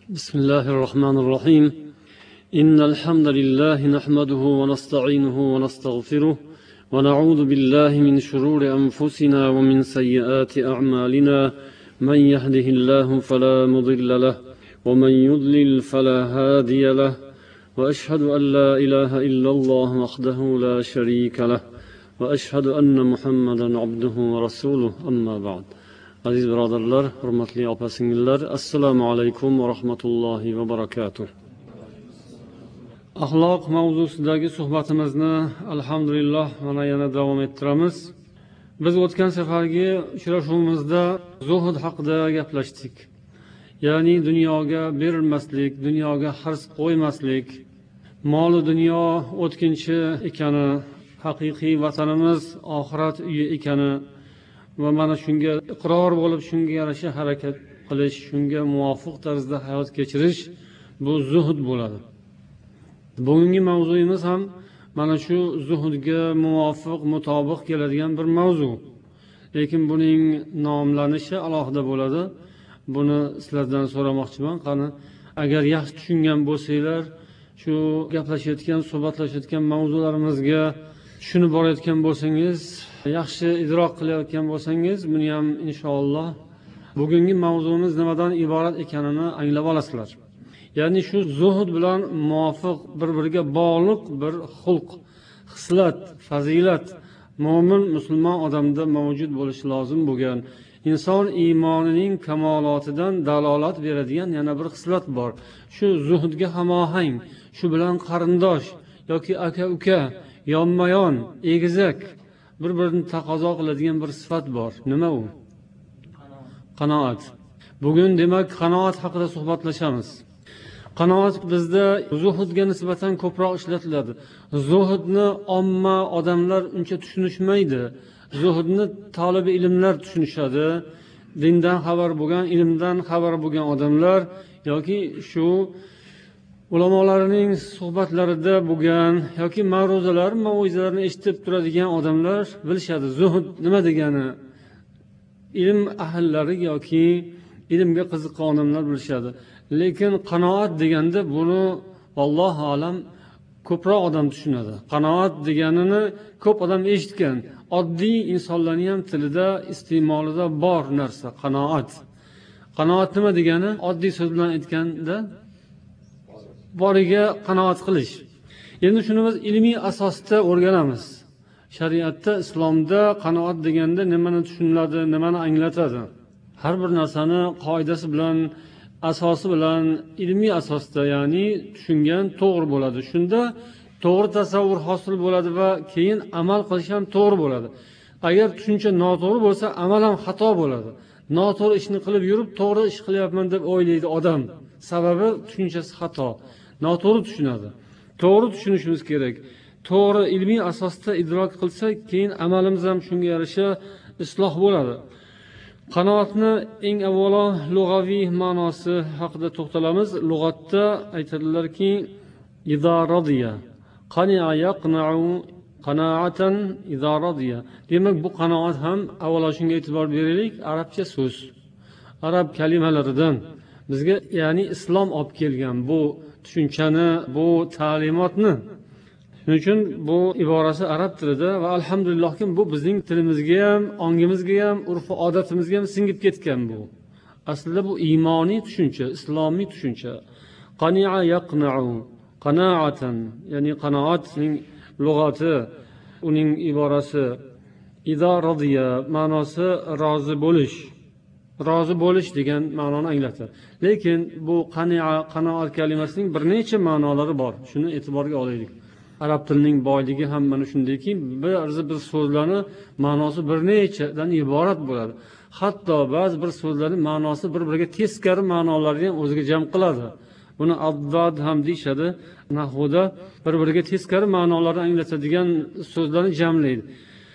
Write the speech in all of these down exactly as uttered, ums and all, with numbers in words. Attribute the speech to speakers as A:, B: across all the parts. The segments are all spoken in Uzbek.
A: بسم الله الرحمن الرحيم. إن الحمد لله نحمده ونستعينه ونستغفره ونعوذ بالله من شرور أنفسنا ومن سيئات أعمالنا. من يهده الله فلا مضل له ومن يضلل فلا هادي له وأشهد أن لا إله إلا الله وحده لا شريك له وأشهد أن محمدا عبده ورسوله. أما بعد. Aziz birodarlar, hurmatli opa-singillar, assalomu alaykum va rahmatullohi va barakatuh. Axloq mavzusidagi suhbatimizni alhamdulillah mana yana davom ettiramiz. Biz o'tgan safargi uchrashuvimizda zuhud haqida gaplashdik. Ya'ni dunyoga berilmaslik, dunyoga hirs qo'ymaslik, mol dunyo o'tkinchi ekani, haqiqiy vatanimiz oxirat uyi ekani va mana shunga iqror bo'lib, shunga yarasha harakat qilish, shunga muvofiq tarzda hayot kechirish bu zuhud bo'ladi. Bugungi mavzuyimiz ham mana shu zuhudga muvofiq, mutobiq keladigan bir mavzu. Lekin buning nomlanishi alohida bo'ladi. Buni sizlardan so'ramoqchiman. Qani, agar yaxshi tushungan bo'lsanglar, shu gaplashayotgan, suhbatlashayotgan mavzularimizga tushunib borayotgan bo'lsangiz, yaxshi idrok qilayotgan bo'lsangiz, buni ham inshaalloh bugungi mavzuimiz nimadan iborat ekanini anglab olasizlar. Ya'ni shu zuhud bilan muvofiq, bir-biriga bog'liq bir xulq, xislat, fazilat mo'min musulmon odamda mavjud bo'lishi lozim bo'lgan, inson iymonining kamolotidan dalolat beradigan yana bir xislat bor. Shu zuhudga hamohang, shu bilan qarindosh yoki aka-uka, yonma-yon, egizak bir-birini taqozo qiladigan bir sifat bor. Nima u? Qanoat. Bugun demak qanoat haqida suhbatlashamiz. Qanoat bizda zuhudga nisbatan ko'proq ishlatiladi. Zuhudni omma odamlar uncha tushunishmaydi. Zuhudni tolibi ilmlar tushunishadi. Dindan xabar bo'lgan, ilmdan xabar bo'lgan odamlar yoki shu ulamolarning suhbatlarida bo'lgan yoki ma'ruzalar, mauizalarni eshitib turadigan odamlar bilishadi zuhud nima degani. Ilm ahllari yoki ilmga qiziqqan odamlar bilishadi. Lekin qanoat deganda buni Alloh alam ko'proq odam tushunadi. Qanoat deganini ko'p odam eshitgan. Oddiy insonlarning ham tilida, iste'molida bor narsa qanoat. Qanoat nima degani? Oddiy so'z bilan aytganda boriga qanoat qilish. Endi shuni biz ilmiy asosda o'rganamiz. Shariatda, islomda qanoat deganda nimani tushuniladi, nimani anglatadi? Har bir narsani qoidasi bilan, asosi bilan ilmiy asosda, ya'ni tushungan to'g'ri bo'ladi. Shunda to'g'ri tasavvur hosil bo'ladi va keyin amal qilish ham to'g'ri bo'ladi. Agar tushuncha noto'g'ri bo'lsa, amal ham xato bo'ladi. Noto'g'ri ishni qilib yurib, to'g'ri ish qilyapman deb o'ylaydi odam. Sababi tushunchasi xato. Noto'g'ri tushunadi. To'g'ri tushunishimiz kerak. To'g'ri ilmiy asosda idrok qilsak, keyin amalimiz ham shunga yarasha isloh bo'ladi. Qanoatni eng avvalo lug'aviy ma'nosi haqida to'xtalamiz. Lug'atda aytadilarki, idza radiya qani'a yaqna'u qana'atan idza radiya. Demak, bu qanoat ham avvalo shunga e'tibor beraylik, arabcha so'z. Arab kalimalaridan bizga, ya'ni islom olib kelgan bu tushunchani, bu ta'limotni. Shuning uchun bu iborasi arab tilida va alhamdulillahki bu bizning tilimizga ham, ongimizga ham, urf-u odatimizga ham singib ketgan bu. Aslida bu iymoniy tushuncha, islomiy tushuncha. Qani'a yaqna'u qana'atan, ya'ni qanoatning lug'ati, uning iborasi idza radiya ma'nosi rozi bo'lish. Rozi bo'lish degan ma'noni anglatadi. Lekin bu qani'a, qanoat kalimasining bir necha ma'nolari bor. Shuni e'tiborga olaylik. Arab tilining boyligi ham mana shundayki, ba'zi bir so'zlarning ma'nosi bir nechadan iborat bo'ladi. Hatto ba'zi bir so'zlarning ma'nosi bir-biriga teskari ma'nolarni ham o'ziga jam qiladi. Buni addad ham deyshadi. Nahvoda bir-biriga teskari ma'nolarni anglatadigan so'zlarni jamlaydi.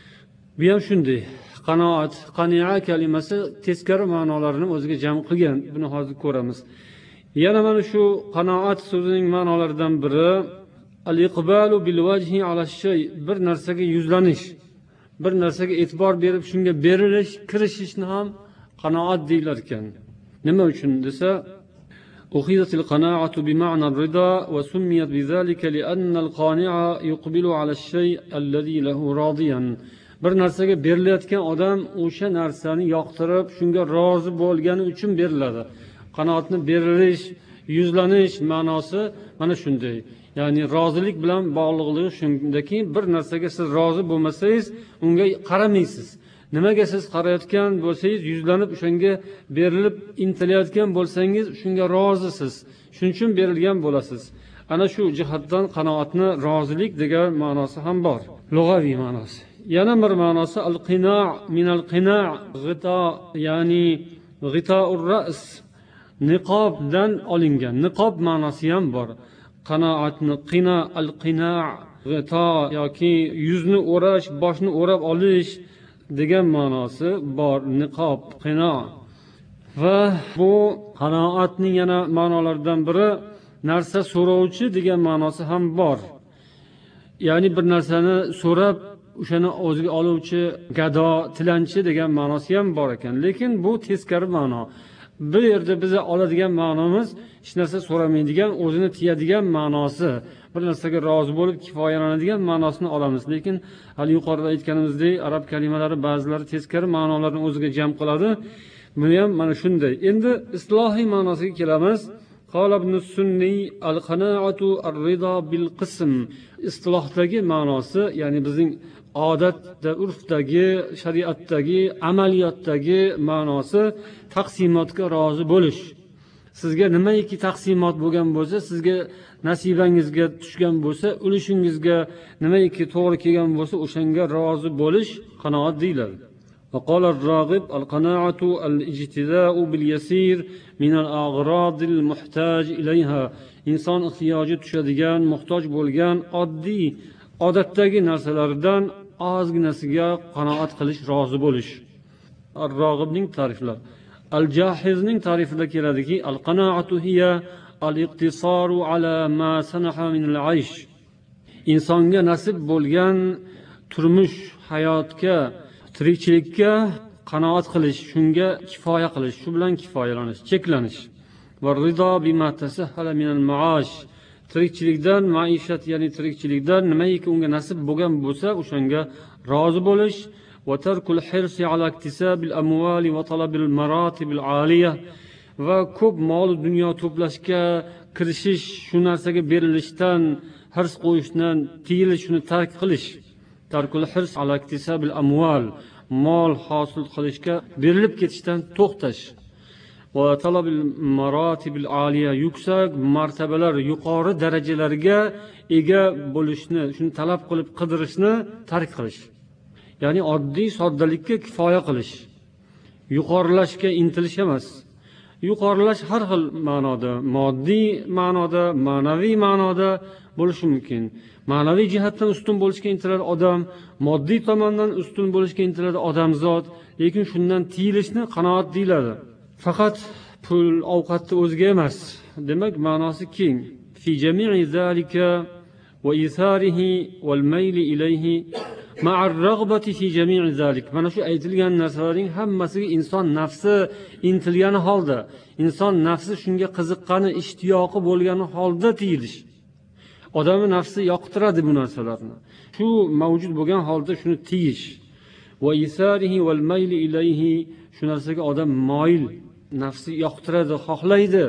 A: Bu ham shunday. Qanoat, qani'a kalimasi teskari ma'nolarini o'ziga jam qilgan. Buni hozir ko'ramiz. Yana mana shu qanoat so'zining ma'nolaridan biri al-iqbalu bil wajhi ala shay, bir narsaga yuzlanish, bir narsaga e'tibor berib shunga berilish, kirishishni ham qanoat deylar ekan. Nima uchun desa, أخذت القناعة بمعنى الرضا وسميت بذلك لأن القانع يقبل على الشيء الذي له راضيا. bir narsaga berilayotgan odam o'sha narsani yoqtirib shunga rozi bo'lgani uchun beriladi. Qanoatni berilish, yuzlanish ma'nosi mana shunday. Ya'ni rozilik bilan bog'liqligi shundaki, bir narsaga siz rozi bo'lmasangiz unga qaramaysiz. Nimaga siz qarayotgan bo'lsangiz, yuzlanib o'shanga berilib intilayotgan bo'lsangiz, shunga rozisiz. Shuning uchun berilgan bo'lasiz. Ana shu jihatdan qanoatni rozilik degan ma'nosi ham bor. Lug'aviy ma'nosi. Yana bir ma'nosi al-qina' min al-qina' ghita, ya'ni ghita'ur ra's, niqobdan olingan. Niqob ma'nosi ham bor. Qanoatni qina, al-qina' ghita yoki yuzni o'rash, boshni o'rab olish degan ma'nosi bor. Niqob, qino. Va bu qanoatning yana ma'nolaridan biri narsa so'rovchi degan ma'nosi ham bor. Ya'ni bir narsani so'rab o'shani o'ziga oluvchi, gado, tilanchi degan ma'nosi ham bor ekan. Lekin bu teskari ma'no. Bu yerda biza oladigan ma'nomiz hech narsa so'ramaydigan, o'zini tiyadigan ma'nosi. Bir narsaga rozi bo'lib kifoyalanadigan ma'nosini olamiz. Lekin hali yuqorida aytganimizdek, arab kalimalari ba'zilari teskari ma'nolarni o'ziga jam qiladi. Buni ham mana shunday. Endi islohiy ma'nosiga kelamiz. Qala ibn Sunni al-qana'atu ar-rida bil qism. Istilohdagi ma'nosi, ya'ni bizning odatda, urfdagi, shariatdagi, amaliyotdagi ma'nosi taqsimotga rozi bo'lish. Sizga nimaiki taqsimot bo'lgan bo'lsa, sizga nasibangizga tushgan bo'lsa, ulushingizga nimaiki to'g'ri kelgan bo'lsa, o'shanga rozi bo'lish qanoat deyiladi. وقال الراغب القناعة الاجتزاء باليسير من الأغراض المحتاج إليها. inson ehtiyoji tushadigan, muhtoj bo'lgan oddiy, odatdagi narsalardan ozginasiga qanoat qilish, rozi bo'lish. Ar-Rog'ibning ta'riflari. Al-Jahizning ta'rifida keladiki, al-qanaatu hiya al-iqtisaru ala ma sanaha min al-aysh. Insonga nasib bo'lgan turmush, hayotga, tirikchilikka qanoat qilish, shunga kifoya qilish, shu bilan kifoyalanish, cheklanish. Va rido bima tasahhala min al-ma'ash. Tirikchilikdan, maishat, ya'ni tirikchilikdan nimaiki unga nasib bo'lgan bo'lsa, o'shanga rozi bo'lish. Va tarkul hirsi ala iktisab al-amwal va talab al-maratib al-aliyah. Va ko'p mol dunyo to'plashga kirishish, shu narsaga berilishdan, hirs qo'yishdan tiyilish, shuni tark qilish. Tarkul hirs ala iktisab al-amwal, mol hosil qilishga berilib ketishdan to'xtash. Va talab al-maratib al-aliyah, yuksak martabalar, yuqori darajalarga ega bo'lishni, shuni talab qilib qidirishni tark qilish. Ya'ni oddiy soddalikka kifoya qilish. Yuqorilashga intilish emas. Yuqorilash har xil ma'noda, moddiy ma'noda, ma'naviy ma'noda bo'lishi mumkin. Ma'naviy jihatdan ustun bo'lishga intiladi odam, moddiy tomondan ustun bo'lishga intiladi odamzod, lekin shundan tiyilishni qanoat deyiladi. Faqat pul, ovqatni o'ziga emas. Demak, ma'nosi keng. Fi jami'i zalika va isarihi wal mayli ilayhi ma'ar raghbati fi jami'i zalik. Mana shu aytilgan narsalarning hammasiga inson nafsi intilgani holda, inson nafsi shunga qiziqqani, ishtiyoqi bo'lgani holda tiyilish. Odamning nafsi yoqtiradi bu narsalarni. Shu mavjud bo'lgan holda shuni tiyish. Va isarihi wal mayli ilayhi, shu narsaga odam moyil, nafsi yoqtiradi, xohlaydi.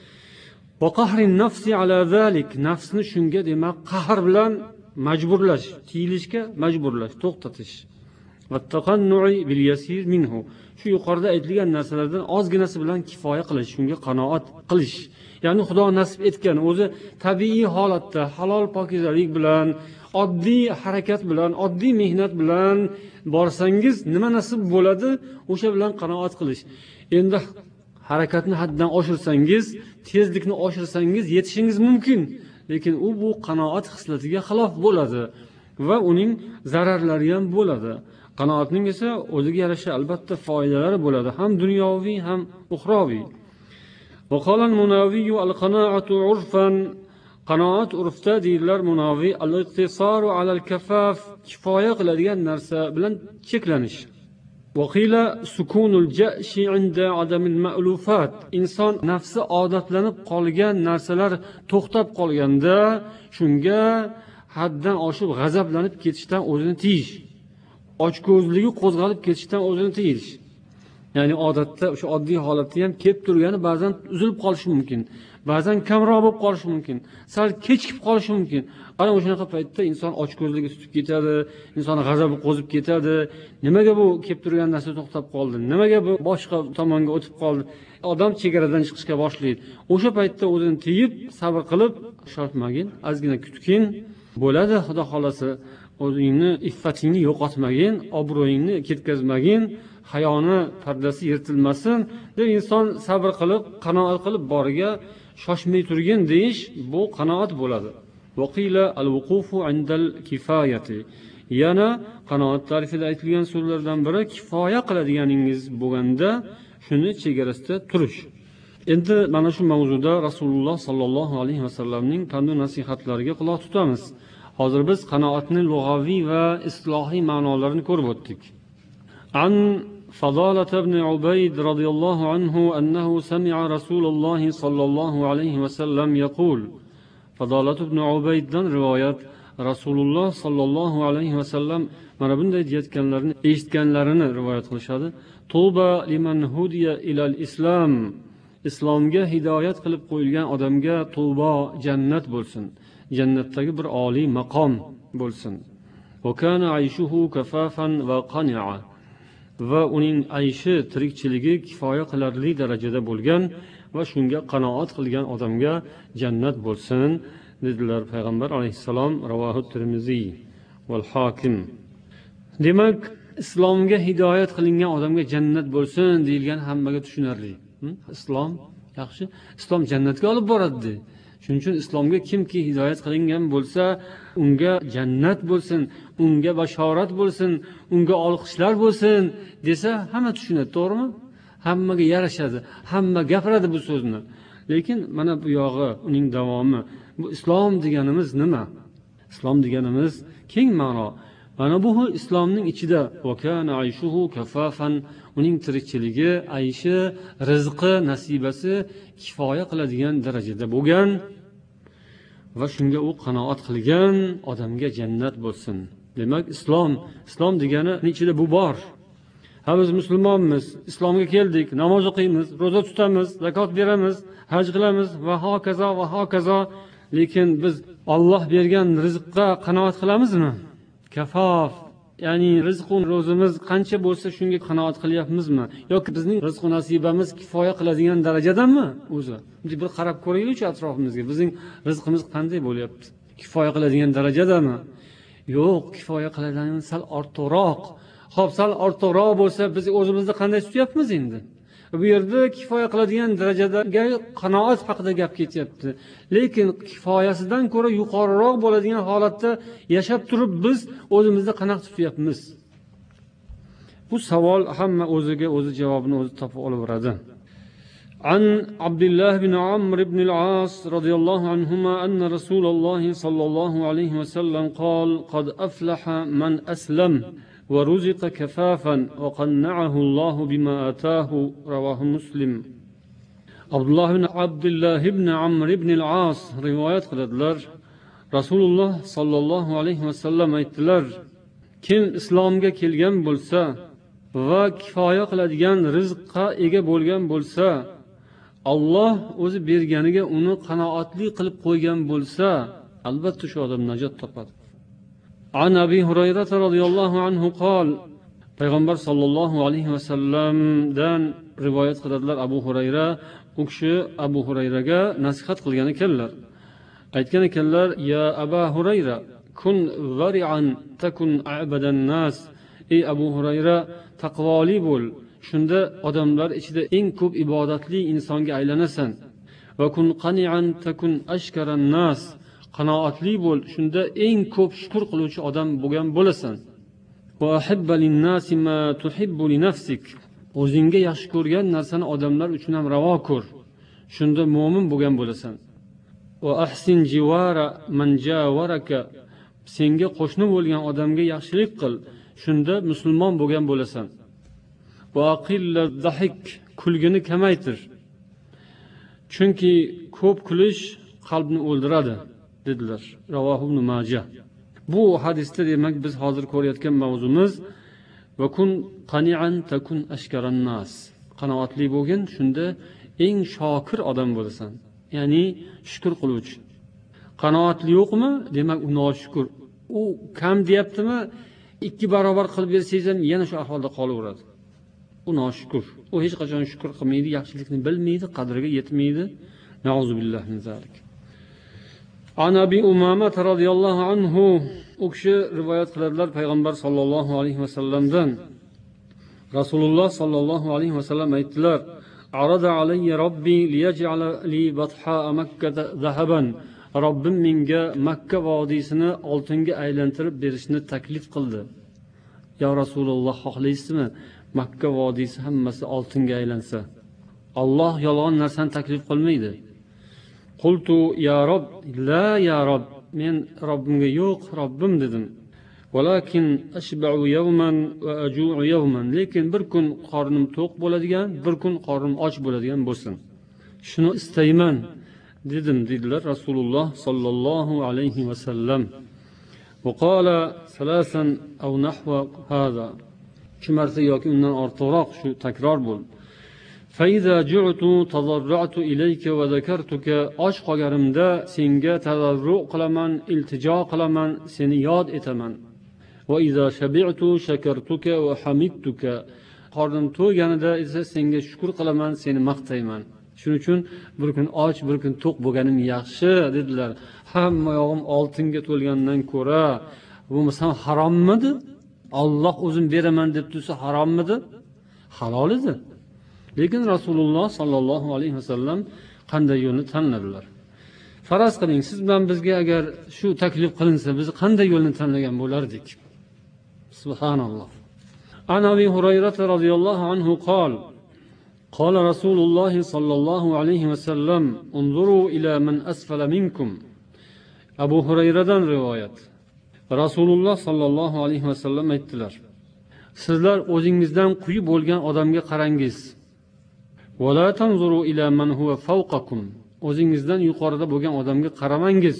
A: Va qahrin nafsi ala zalik, nafsni shunga demak qahr bilan majburlash, tiyilishga majburlash, to'xtatish. Va taqannu'i bil yasir minhu, shu yuqorida aytilgan narsalardan ozginasi bilan kifoya qilish, shunga qanoat qilish. Ya'ni Xudo nasib etgan o'zi tabiiy holatda halol pokizalik bilan, oddiy harakat bilan, oddiy mehnat bilan borsangiz nima nasib bo'ladi, o'sha bilan qanoat qilish. Endi harakatni haddan oshirsangiz, tezlikni oshirsangiz yetishingiz mumkin, lekin u bu qanoat xislatiga xilof bo'ladi va uning zararlari ham bo'ladi. Qanoatning esa o'ziga yarasha albatta foydalari bo'ladi, ham dunyoviy ham uxroviy. Va qolan Munaviy al-qanaatu urfan, qanoat urfda deydilar Munaviy, al-iqtisaru ala al-kafaf, kifoya qiladigan narsa bilan cheklanish. وقيل سكون الجأش عند عدم المألوفات. inson nafsi odatlanib qolgan narsalar to'xtab qolganda shunga haddan oshib g'azablanib ketishdan o'zini tiyish, ochko'zligi qo'zg'alib ketishdan o'zini tiyish. ya'ni odatda o'sha oddiy holatda ham kelib turgani ba'zan uzilib qolishi mumkin, ba'zan kamroq bo'lib qolishi mumkin, sal kechikib qolishi mumkin. ana o'shanaqa paytda inson ochko'zligi tutib ketadi, inson g'azabi qo'zib ketadi. nimaga bu kelib turgan narsa to'xtab qoldi, nimaga bu boshqa tomonga o'tib qoldi, odam chegaradan chiqishga boshlaydi. o'sha paytda o'zini tiyib sabr qilib shoshmagin, ozgina kutgin, bo'ladi xudo xolasa. o'zingni iffatingni yo'qotmagin, obro'yingni ketkazmagin, hayoni pardasi yirtilmasin deb inson sabr qilib qanoat qilib boriga shoshmay turgin deyish, bu qanoat bo'ladi. وقيل الوقوف عند الكفاية. yana qanoat tarifida aytilgan so'zlardan biri kifoya qiladiganingiz bo'lganda shuni chegarasida turish. endi mana shu mavzuda Rasululloh sollallohu alayhi vasallamning pand va nasihatlariga quloq tutamiz. hozir biz qanoatning lug'aviy va islohiy ma'nolarini ko'rib o'tdik. an فضالة بن عبيد رضي الله عنه أنه سمع رسول الله صلى الله عليه وسلم يقول. فضالة بن عبيد رواية رسول الله صلى الله عليه وسلم mana bunday deyotganlarni eshitganlarini rivoyat qilishadi. Tuba liman hudiya ilal islam. islomga hidoyat qilib qo'yilgan odamga tuba, jannat bo'lsin, jannatdagi bir oliy maqom bo'lsin. Va kana ayshuhu kafafan va qani'a. va uning ayshi, tirikchiligi kifoya qilarli darajada bo'lgan va shunga qanoat qilgan odamga jannat bo'lsin dedilar payg'ambar alayhissalom. Ravohi Tirmiziy val Hokim. demak, islomga hidoyat qilingan odamga jannat bo'lsin deyilgan hammaga tushunarli. islom yaxshi, islom jannatga olib boradi. shuning uchun islomga kimki hidoyat qilingan bo'lsa, unga jannat bo'lsin, unga bashorat bo'lsin, unga olqishlar bo'lsin desa hamma tushunadi, to'g'rimi? Hammaga yarashadi, hamma gapiradi bu so'zni. Lekin mana bu yog'i, uning davomi. Bu islom deganimiz nima? Islom deganimiz keng ma'no. Mana bu islomning ichida vakana ayshuhu kafafan, uning tirikchiligi, ayshi, rizqi, nasibasi kifoya qiladigan darajada bo'lgan va shunga u qanoat qilgan odamga jannat bo'lsin. Demak, islom, islom degani ichida bu bor. Ha, biz musulmonmiz, islomga keldik, namoz o'qiymiz, ro'za tutamiz, zakot beramiz, haj qilamiz va hokazo va hokazo. Lekin biz Alloh bergan rizqqa qanoat qilamizmi? Kafof, ya'ni rizq va ro'zimiz qancha bo'lsa shunga qanoat qilyapmizmi? yoki bizning rizq va nasibamiz kifoya qiladigan darajadami o'zi? Bir qarab ko'raylik atrofimizga. Bizning rizqimiz qanday bo'lyapti? Kifoya qiladigan darajadami? Yo'q, kifoya qiladigan sal ortiqroq. Xo'p, sal ortiqroq bo'lsa, biz o'zimizni qanday tutyapmiz endi? Bu yerda kifoya qiladigan darajadagi qanoat haqida gap ketyapti. Lekin kifoyasidan ko'ra yuqoriroq bo'ladigan holatda yashab turib biz o'zimizni qanaqa tutyapmiz? Bu savol hamma o'ziga o'zi javobini o'zi topib olaveradi. An Abdullah ibn Amr ibn al-As radhiyallohu anhuma anna Rasululloh sallallohu alayhi va sallam qol qad aflaha man aslam ورزق كفافا وقنعه الله بما آتاه. رواه مسلم. عبد الله بن عبد الله بن عمرو بن العاص rivoyat qiladilar. Rasululloh sallallohu alayhi vasallam aytdilar: kim islomga kelgan bo'lsa va kifoya qiladigan rizqqa ega bo'lgan bo'lsa, Alloh o'zi berganiga uni qanoatli qilib qo'ygan bo'lsa, albatta shu odam najot topadi. An Abi Hurayra radhiyallohu anhu qol. Payg'ambar sallallohu alayhi vasallamdan rivoyat qiladilar Abu Hurayra. U kishi Abu Hurayraga nasihat qilgan ekanlar. Aytgan ekanlar: "Ya Abu Hurayra, kun vari'an takun a'badan nas." Ey Abu Hurayra, taqvoli bo'l. Shunda odamlar ichida eng ko'p ibodatli insonga aylanasan. Va kun qani'an takun ashkaran nas. Qanoatli bo'l, shunda eng ko'p shukr qiluvchi odam bo'lgan bo'lasan. Va ahibba lin-nasi ma tuhibbu li nafsik. O'zingga yaxshi ko'rgan narsani odamlar uchun ham ravo ko'r. Shunda mu'min bo'lgan bo'lasan. Va ahsin jiwara man jawaraka. Senga qo'shni bo'lgan odamga yaxshilik qil. Shunda musulmon bo'lgan bo'lasan. va aqilla zahik, kulgini kamaytir. Chunki ko'p kulish qalbni o'ldiradi dedilar. Ravohu ibn Majah. Bu hadisda demak biz hozir ko'rayotgan mavzumiz va kun qani'an takun ashkaran nas. Qanoatli bo'lgin, shunda eng shokir odam bo'lasan. Ya'ni shukr qiluvchi. Qanoatli yo'qmi? Demak u noshukur. U kam deyaptimi? Ikki barobar qilib bersangiz ham yana shu ahvolda qolaveradi. U noshukur. U hech qachon shukr qilmaydi, yaxshilikni bilmaydi, qadriga yetmaydi. Nauzu billahi min zalik. An Abi Umama radhiyallohu anhu, u kishi rivoyat qiladilar payg'ambar sollallohu alayhi vasallamdan. Rasululloh sollallohu alayhi vasallam aytdilar: "Arada alayya robbi liyaj'ala li batha Makkah zahaban." Robbim menga Makka vodiysini oltinga aylantirib berishni taklif qildi. Ya Rasululloh, xohlaysizmi? Makka vodiysi hammasi oltinga aylansa. Alloh yolg'on narsani taklif qilmaydi. Qultu ya Rob, la ya Rob. Men Robbimga yo'q, Robbim dedim. Walakin ashba'u yawman wa aju'u yawman. Lekin bir kun qornim to'q bo'ladigan, bir kun qornim och bo'ladigan bo'lsin. Shuni istayman dedim dedilar Rasululloh sallallohu alayhi vasallam. Va qala salasan aw nahwa hada. Kimarsa yoki undan ortiqroq shu takror bo'ldi. Faiza ju'tu tadarra'tu ilayka wa zakartuka. Och qolganimda senga tadarru qilaman, iltijo qilaman, seni yod etaman. Va iza shabi'tu shakartuka wa hamidtuka. Qornim to'yganida esa senga shukr qilaman, seni maqtayman. Shuning uchun bir kun och, bir kun to'q bo'lganim yaxshi dedilar. Hamma yog'im oltinga to'lgandan ko'ra bo'lmasam harommidi? Alloh o'zim beraman deb tursa harommidi? Halol edi. Lekin Rasululloh sallallohu alayhi vasallam qanday yo'lni tanladilar? Faraz qiling, siz bilan bizga agar shu taklif qilinsa, biz qanday yo'lni tanlagan bo'lardik? Subhanalloh. An Abi Hurayra radhiyallohu anhu qala قال رسول الله صلى الله عليه وسلم انظروا إلى من أسفل منكم. Abu Hurayradan rivoyat. Rasululloh sallallohu alayhi vasallam aytdilar: Sizlar o'zingizdan quyi bo'lgan odamga qarangiz. Va la tanzuru ila man huwa fawqakum. O'zingizdan yuqorida bo'lgan odamga qaramangiz.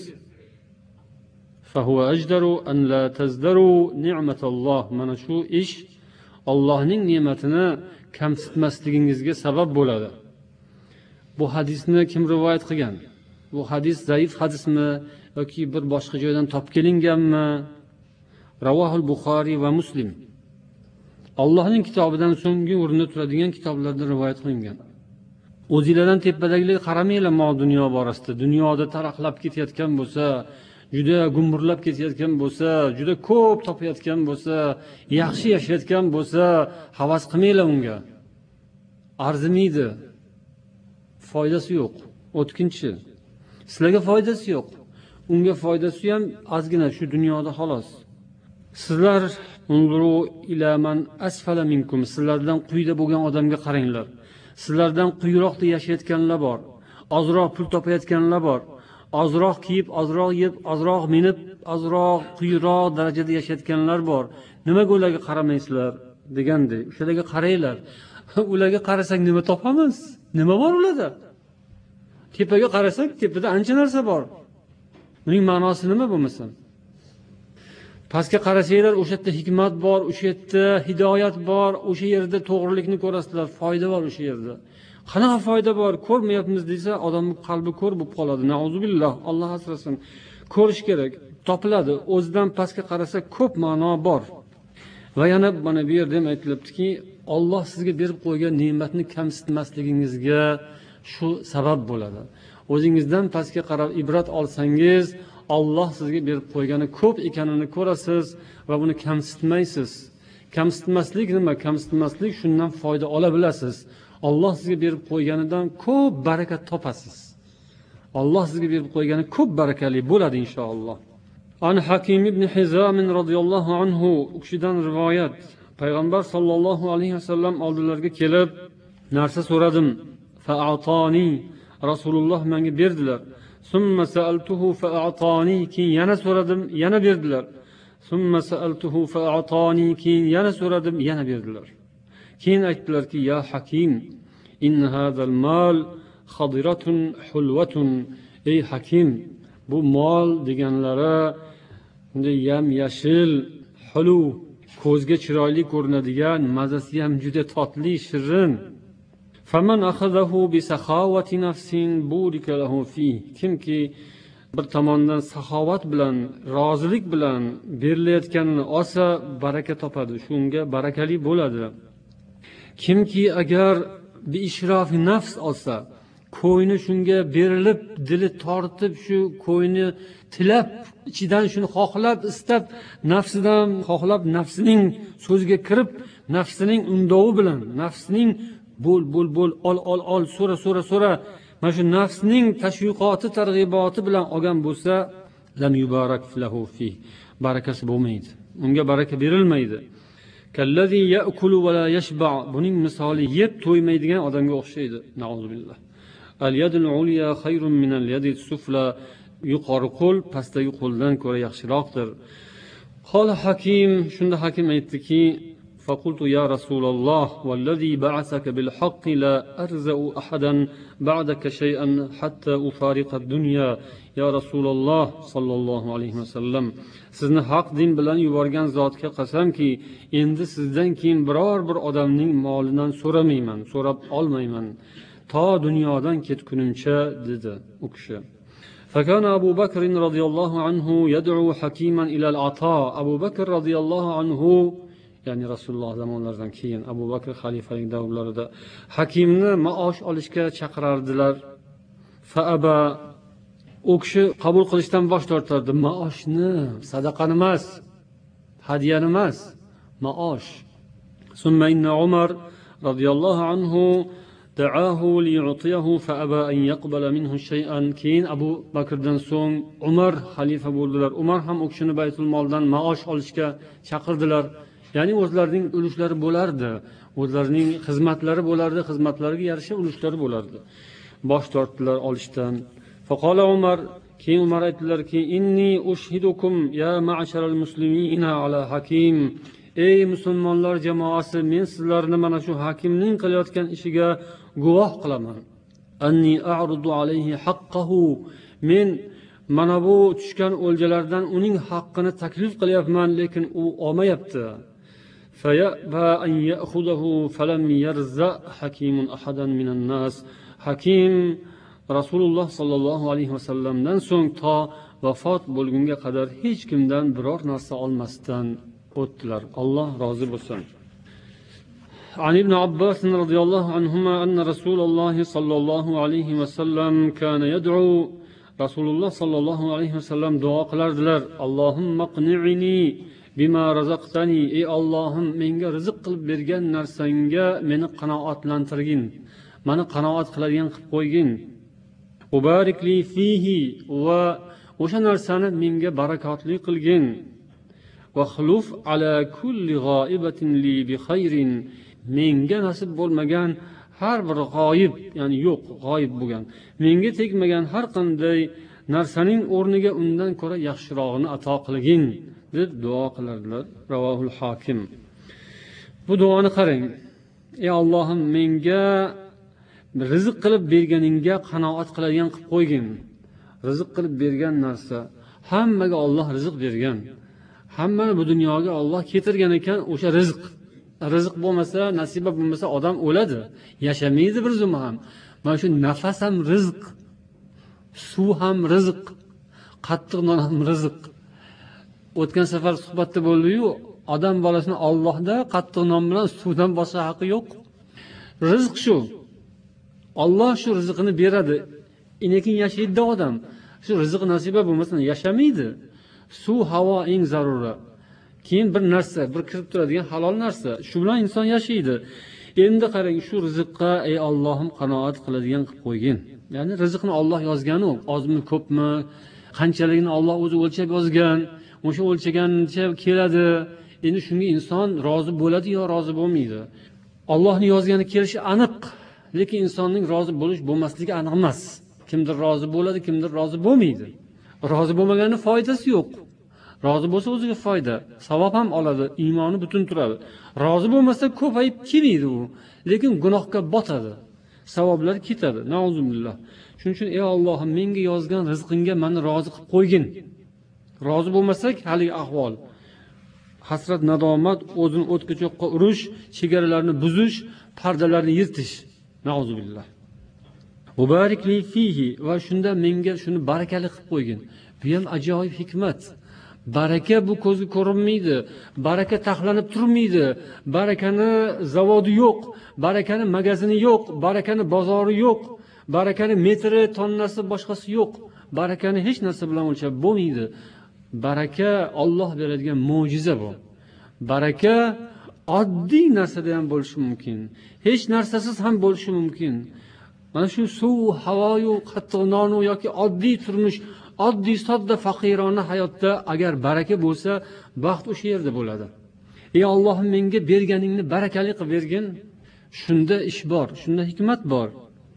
A: Fa huwa ajdaru an la tazdaru ni'matalloh. Mana shu ish Allohning ne'matini kamsitmasligingizga sabab bo'ladi. Bu hadisni kim rivoyat qilgan? Bu hadis zaif hadismi yoki bir boshqa joydan topib kelinganmi? Ravahul Buxoriy va Muslim. Allohning kitobidan so'nggi o'rinda turadigan kitoblarda rivoyat qilingan. O'zingizlardan tepadagilarga qaramanglar mo dunyo borasida. Dunyoda taraqlab ketayotgan bo'lsa, juda gumburlab ketayotgan bo'lsa, juda ko'p topayotgan bo'lsa, yaxshi yashayotgan bo'lsa, havas qilmanglar unga. Arzimaydi. Foydasi yo'q. O'tkinchi. Sizlarga foydasi yo'q. Unga foydasi ham ozgina shu dunyoda xolos. Sizlar unzuru ila man asfala minkum. Sizlardan quyida bo'lgan odamga qaranglar. Sizlardan quyiroqda yashayotganlar bor. Ozroq pul topayotganlar bor. Ozroq kiyib, ozroq yeb, ozroq minib, ozroq quyiroq darajada yashayotganlar bor. Nimaga ularga qaramaysizlar deganda, o'shalarga qaranglar. Ularga qarasak nima topamiz? Nima bor ularda? Tepaga qarasak, tepada ancha narsa bor. Buning ma'nosi nima bo'lmasa? Pastga qarasanglar, o'sha yerda hikmat bor, o'sha yerda hidoyat bor, o'sha yerda to'g'rilikni ko'rasizlar, foyda bor o'sha yerda. Qanaqa foyda bor? Ko'rmayapmiz desa, odamning qalbi ko'r bo'lib qoladi. Nauzubillah, Alloh asrasin. Ko'rish kerak, topiladi. O'zidan pastga qarasa ko'p ma'no bor. Va yana mana bu yerda ham aytilibdiki, Alloh sizga berib qo'ygan ne'matni kamsitmasligingizga shu sabab bo'ladi. O'zingizdan pastga qarab ibrat olsangiz, Alloh sizga berib qo'ygani ko'p ekanini ko'rasiz va buni kamsitmaysiz. Kamsitmaslik nima? Kamsitmaslik shundan foyda ola bilasiz. Alloh sizga berib qo'yganidan ko'p barakat topasiz. Alloh sizga berib qo'ygani ko'p barakali bo'ladi inshaalloh. An Hakim ibn Hizam radhiyallohu anhu kishidan rivoyat. Payg'ambar sollallohu alayhi vasallam oldilariga kelib narsa so'radim. Fa'atani. Rasululloh menga berdilar. Summa sa'altuhu fa'atani. Keyin yana so'radim, yana berdilar. Summa sa'altuhu fa'atani. Keyin yana so'radim, yana berdilar. keyin aytdilarki, ya hakim, in hadal mal khadiratun hulwatun. Ey hakim, bu mol deganlari bunday yam yashil, hulu, ko'zga chiroyli ko'rinadigan, mazasi ham juda totli, shirin. Faman akhadahu bi sakhawati nafsin burika lahu fi. Kimki bir tomondan saxovat bilan, rozilik bilan berilayotganini olsa, baraka topadi, shunga barakali bo'ladi. Kimki agar bi ishrofi nafs olsa, ko'yni shunga berilib, dili tortib, shu ko'yni tilab, ichidan shuni xohlab, istab, nafsidan xohlab, nafsining so'ziga kirib, nafsining undovi bilan, nafsining bo'l bo'l bo'l ol ol ol so'ra so'ra so'ra, mana shu nafsning tashviqoti, targ'iboti bilan olgan bo'lsa, lam yubarak lahu fi. Barakasi bo'lmaydi. Unga baraka berilmaydi. Kallazi ya'kulu va la yashba. Buning misoli yeb to'ymaydigan odamga o'xshaydi. Nauzubillah. Al-yadul ulya khayrun min al-yadis sufla. Yuqori qo'l pastdagi qo'ldan ko'ra yaxshiroqdir. Qol hakim, shunda hakim aytdiki, فقلت يا رسول الله والذي بعثك بالحق لا أرزأ أحدا بعدك شيئا حتى أفارق الدنيا يا رسول الله صلى الله عليه وسلم. Sizni haq din bilan yuborgan zotga qasamki, endi sizdan keyin biror bir odamning molidan so'ramayman, so'rab olmayman, to dunyodan ketgunimcha, dedi u kishi. فكان أبو بكر رضي الله عنه يدعو حكيما إلى العطاء. أبو بكر رضي الله عنه, ya'ni Rasululloh zamonlaridan keyin Abu Bakr xalifalik davrlarida hakimni maosh olishga chaqirardilar. Faaba, u kishi qabul qilishdan bosh tortardi. Maoshni, sadaqani emas, hadyani emas, maosh. Summa inna Umar radhiyallohu anhu da'ahu liyu'tiyahu faaba an yaqbala minhu shay'an. Keyin Abu Bakrdan so'ng Umar xalifa bo'ldilar. Umar ham u kishini Baytul Moldan maosh olishga chaqirdilar. Ya'ni o'zlarining ulushlari bo'lardi, o'zlarining xizmatlari bo'lardi, xizmatlariga yarasha ulushlari bo'lardi. Bosh tortdilar olishdan. Faqala Umar, keyin Umar aytdilarki, inni ushhidukum ya ma'sharal muslimina ala hakim. Ey musulmonlar jamoasi, men sizlarni mana shu hakimning qilayotgan ishiga guvoh qilaman. Anni a'rudu alayhi haqqahu. Men mana bu tushgan o'ljalardan uning haqqini taklif qilyapman, lekin u olmayapti. فيأبى أن يأخذه فلم يرزق حكيم أحدا من الناس. Hakim Rasululloh sallallohu alayhi vasallamdan so'ng to vafot bo'lgunga qadar hech kimdan biror narsa olmasdan o'tdilar. Alloh rozi bo'lsin. عن ابن عباس رضي الله عنهما أن رسول الله صلى الله عليه وسلم كان يدعو. Rasululloh sallallohu alayhi vasallam duo qilardilar. Allohumma qni'ni bima razaqtani. Ey Allohim, menga rizq qilib bergan narsangga meni qanoatlantirgin, meni qanoat qiladigan qilib qo'ygin. Ubarik li fihi, va o'sha narsani menga barakotli qilgin. Va xuluf ala kulli g'oibatin li bi khayrin. Menga nasib bo'lmagan har bir g'oyib, ya'ni yo'q, g'oyib bo'lgan, menga tegmagan har qanday narsaning o'rniga undan ko'ra yaxshirog'ini ato qilgin, deb duo qilardilar. Ravohul Hakim. Bu duoni qarang. Ey Allohim, menga rizq qilib berganingga qanoat qiladigan qilib qo'ygin. Rizq qilib bergan narsa, hammaga Alloh rizq bergan. Hammani bu dunyoga Alloh keltirgan ekan, o'sha rizq. Rizq bo'lmasa, nasiba bo'lmasa odam o'ladi, yashamaydi bir zum ham. Mana shu nafas ham rizq, suv ham rizq, qattiq non ham rizq. O'tgan safar suhbatda bo'ldi-yu, odam bolasini Allohda qattiq non bilan suvdan boshqa haqqi yo'q. Rizq shu. Alloh shu rizqini beradi. Lekin yashaydi odam. Shu rizq nasiba bo'lmasa yashamaydi. Suv, havo eng zaruri. Keyin bir narsa, bir kirib turadigan halol narsa. Shu bilan inson yashaydi. Endi qarang, shu rizqqa ey Allohim qanoat qiladigan qilib qo'ygin. Ya'ni rizqni Alloh yozgani, ozmi, ko'pmi, qanchaligini Alloh o'zi o'lchab yozgan. O'sha o'lchagancha keladi. Endi shunga inson rozi bo'ladi yo rozi bo'lmaydi. Allohning yozgani kelishi aniq, lekin insonning rozi bo'lish bo'lmasligi aniq emas. Kimdir rozi bo'ladi, kimdir rozi bo'lmaydi. Rozi bo'lmaganining foydasi yo'q. rozi bo'lsa o'ziga foyda, savob ham oladi, iymoni butun turadi. Rozi bo'lmasa ko'payib kelmaydi u, lekin gunohga botadi, savoblar ketadi. Nauzubillah. Shuning uchun ey Allohim, menga yozgan rizqingga meni rozi qilib qo'ygin. Rozi bo'lmasak hali ahvol hasrat, nadomat, o'zini o'tga cho'qqa urish, chegaralarni buzish, pardalarni yirtish. Nauzubillah. Mubarakli fihi, va shunda menga shuni barakali qilib qo'ygin. Bu ham ajoyib hikmat. Baraka bu ko'zga ko'rinmaydi. Baraka taxlanib turmaydi. Barakani zavodi yo'q, barakani magazini yo'q, barakani bozori yo'q, barakani metri, tonnasi, boshqasi yo'q. Barakani hech narsa bilan o'lchab bo'lmaydi. Baraka Alloh beradigan mo'jiza bu. Baraka oddiy narsada ham bo'lishi mumkin. Hech narsasiz ham bo'lishi mumkin. Mana shu suv, havoyu, qattiq nonu yoki oddiy turmush, oddiy sodda faqirona hayotda agar baraka bo'lsa, baxt o'sha yerda bo'ladi. Ey Allohim, menga berganingni barakali qilib bergin. Shunda ish bor, shunda hikmat bor.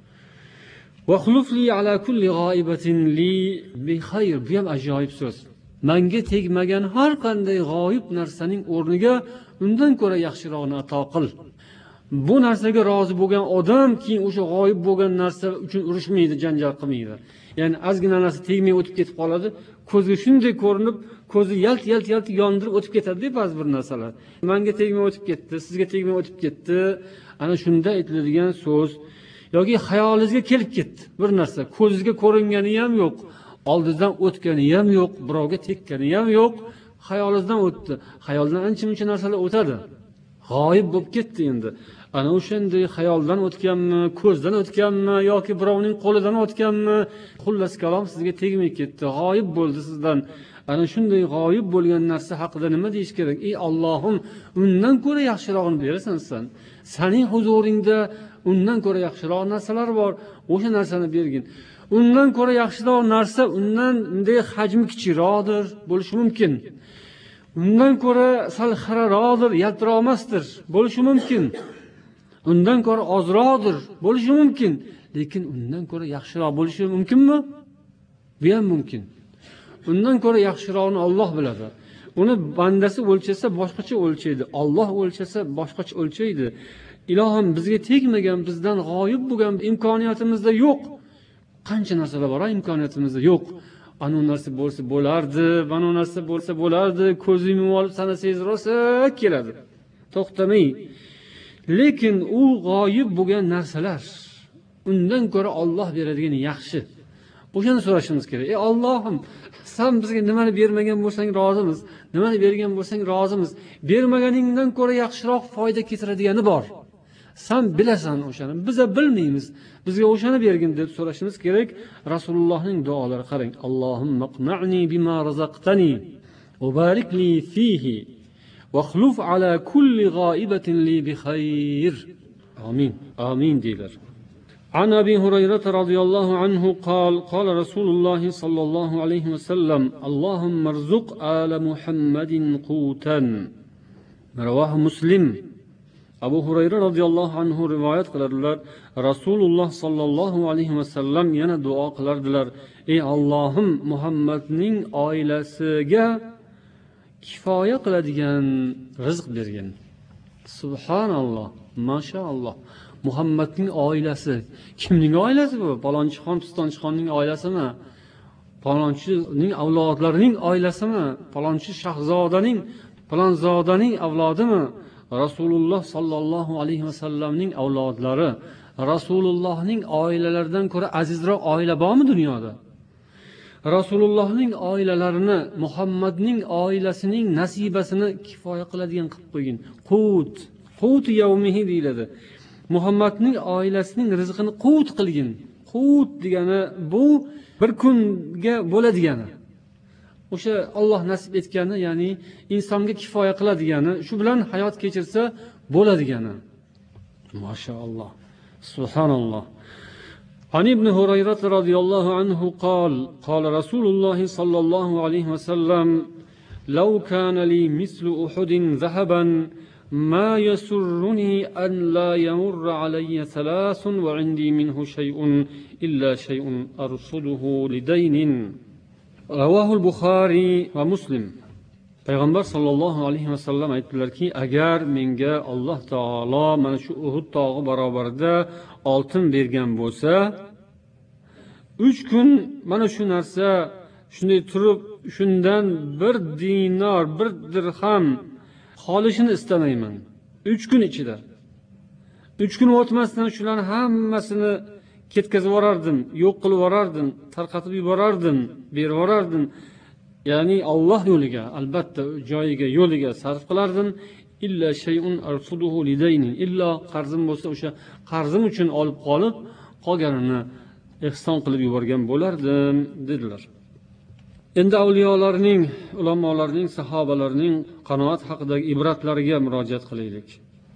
A: Va khulufli ala kulli g'oibatin li bi xayr. Bu ham ajoyib so'z. Menga tegmagan har qanday g'oyib narsaning o'rniga undan ko'ra yaxshirog'ini ato qil. Bu narsaga rozi bo'lgan odam keyin o'sha g'oyib bo'lgan narsa uchun urushmaydi, janjal qilmaydi. Ya'ni ozgina narsa tegmay o'tib ketib qoladi, ko'zga shunday ko'rinib, ko'zi yalt-yalt yalt yondirib o'tib ketadi-da ba'zi bir narsalar. Menga tegmay o'tib ketdi, sizga tegmay o'tib ketdi. Ana shunda aytiladigan so'z yoki xayolingizga kelib ketdi bir narsa, ko'zingizga ko'ringani ham yo'q, oldingizdan o'tgani ham yo'q, birovga tekkani ham yo'q, xayolingizdan o'tdi. Xayoldan ancha-muncha narsalar o'tadi. G'oyib bo'lib ketdi endi. Ana o'shanday xayoldan o'tganmi, ko'zdan o'tganmi yoki birovning qo'lidan o'tganmi, xullas kalom sizga tegmay ketdi, g'oyib bo'ldi sizdan. Ana shunday g'oyib bo'lgan narsa haqida nima deyish kerak? Ey Allohim, undan ko'ra yaxshirog'ini berasan sen. Sening huzuringda undan ko'ra yaxshiroq narsalar bor, o'sha narsani bergin. Undan ko'ra yaxshiroq narsa undan bunday hajmi kichikroqdir, bo'lishi mumkin. Undan ko'ra sal xiraroqdir, yaltiroqmasdir, bo'lishi mumkin. Undan ko'ra ozroqdir, bo'lishi mumkin. Lekin undan ko'ra yaxshiroq bo'lishi mumkinmi? Bu ham mumkin. Undan ko'ra yaxshiroqni Alloh biladi. Uni bandasi o'lchasa boshqacha o'lchaydi. Alloh o'lchasa boshqacha o'lchaydi. Ilohim, bizga tegmagan, bizdan g'oyib bo'lgan, imkoniyatimizda yo'q. Qancha narsalar bor, imkoniyatimizda yo'q. Ana narsa bo'lsa bo'lardi, mana narsa bo'lsa bo'lardi, ko'zingni olib sanasangiz rosa keladi. To'xtamay. Lekin u g'oyib bo'lgan narsalar undan ko'ra Alloh beradigan yaxshi. O'shani so'rashimiz kerak. Ey Allohim, sen bizga nimani bermagan bo'lsang rozimiz, nimani bergan bo'lsang rozimiz. Bermaganingdan ko'ra yaxshiroq foyda keltiradigani bor. Sen bilasan o'shani, biz bilmaymiz. Bizga o'shani bergin deb so'rashimiz kerak. Rasulullohning duolari qarang. Allohumma qna'ni bima razaqtani va barik li fihi va xluf ala kulli g'oibatin li bi xayr. Amin. Amin deylar. عن أبي هريرة رضي الله عنه قال قال رسول الله صلى الله عليه وسلم اللهم ارزق آل محمد قوتا. رواه مسلم. Abu Hurayra radhiyallohu anhu rivoyat qiladilar. Rasululloh sallallohu alayhi vasallam yana duo qilardilar. Ey Allohim, Muhammadning oilasiga kifoya qiladigan rizq bergin. Subhanalloh, mashaalloh. Muhammadning oilasi. Kimning oilasi bu? Palonchixon, pistonchixonning oilasimi? Palonchining avlodlarining oilasimi? Palonchi shahzodaning, palonzodaning avlodimi? Rasululloh sallallohu alayhi vasallamning avlodlari, Rasulullohning oilalaridan ko'ra azizroq oila bormi dunyoda? Rasulullohning oilalarini, Muhammadning oilasining nasibasini kifoya qiladigan qilib qo'ygin. Qut, qut yawmihi deyiladi. Muhammadning oilasining rizqini qut qilgin. Qut degani bu bir kunga bo'ladigani. O'sha Alloh nasib etgani, ya'ni insonga kifoya qiladigani, shu bilan hayot kechirsa bo'ladigani. Mashaalloh. Subhanalloh. عن ابن هريرة رضي الله عنه قال قال رسول الله صلى الله عليه وسلم لو كان لي مثل أحد ذهبا ما يسرني أن لا يمر علي ثلاث وعندي منه شيء إلا شيء أرصده لدين. رواه البخاري ومسلم. payg'ambar sollallohu alayhi vasallam aytdilarki, agar menga Alloh taolo mana shu Uhud tog'i barobarida oltin bergan bo'lsa, uch kun mana shu narsa shunday turib, shundan bir dinor, bir dirham qolishini istamayman. uch kun ichida. uch kun o'tmasdan shularni hammasini ketkazib yuborardim, yo'q qilib yuborardim, tarqatib yuborardim, berib yuborardim. Ya'ni Alloh yo'liga, albatta joyiga, yo'liga sarf qilardim. Illa shay'un arsuduhu lidayni. Illo qarzim bo'lsa, o'sha qarzim uchun olib qolib, qolganini ihson qilib yuborgan bo'lardim, dedilar. Endi avliyolarning, ulamolarning, sahobalarning qanoat haqidagi ibratlariga murojaat qilaylik.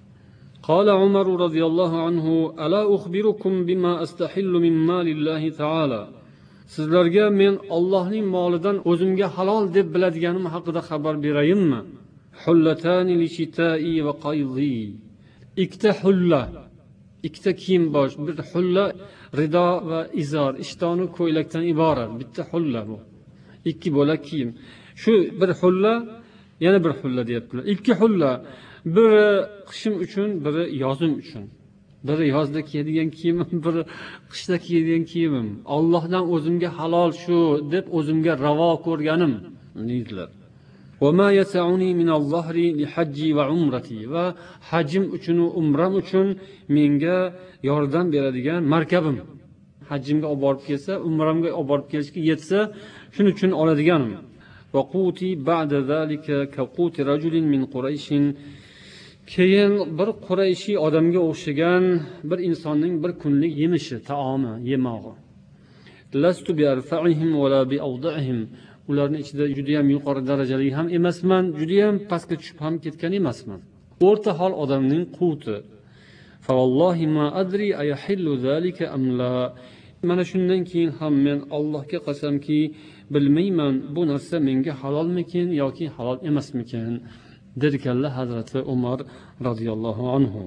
A: قال عمر رضي الله عنه ألا أخبركم بما أستحل من مال الله تعالى sizlarga men Allohning molidan o'zimga halol deb biladiganim haqida xabar berayinmi? Hullatani lishita'i va qayzi. Ikkita hulla, ikkita kiyim bosh, bir hulla rido va izor, ishtonu ko'ylakdan iborat, bitta hulla bu. Ikki bo'lak kiyim. Shu bir hulla, yana bir hulla deyaptilar. Ikki hulla, biri qishim uchun, biri yozim uchun. Biri yozda kiyadigan kiyimim, biri qishda kiyadigan kiyimim. Allohdan o'zimga halol shu deb o'zimga ravo ko'rganim deydilar. Va ma yas'uni min al-zahri li hajji va umrati va hajim uchun va umram uchun menga yordam beradigan markabim. Hajimga olib borib kelsa, umramga olib borib kelishga yetsa, shuning uchun oladiganim. Va quti ba'da zalika ka quti rajulin min Qurayshin. Keyin bir Qurayshi odamga o'xshagan bir insonning bir kunlik yemishi, taomi, yemog'i. Lastu bi arfa'ihim va la bi awda'ihim. Ularning ichida juda ham yuqori darajali ham emasman, juda ham pastga tushib ham ketgan emasman. O'rta hol odamning quti. Fa vallohi ma adri ayahillu zalika am la. Mana shundan keyin ham men Allohga qasamki, bilmayman bu narsa menga halolmikin yoki halol emasmikin. dedilar Hazrati Umar radhiyallohu anhu.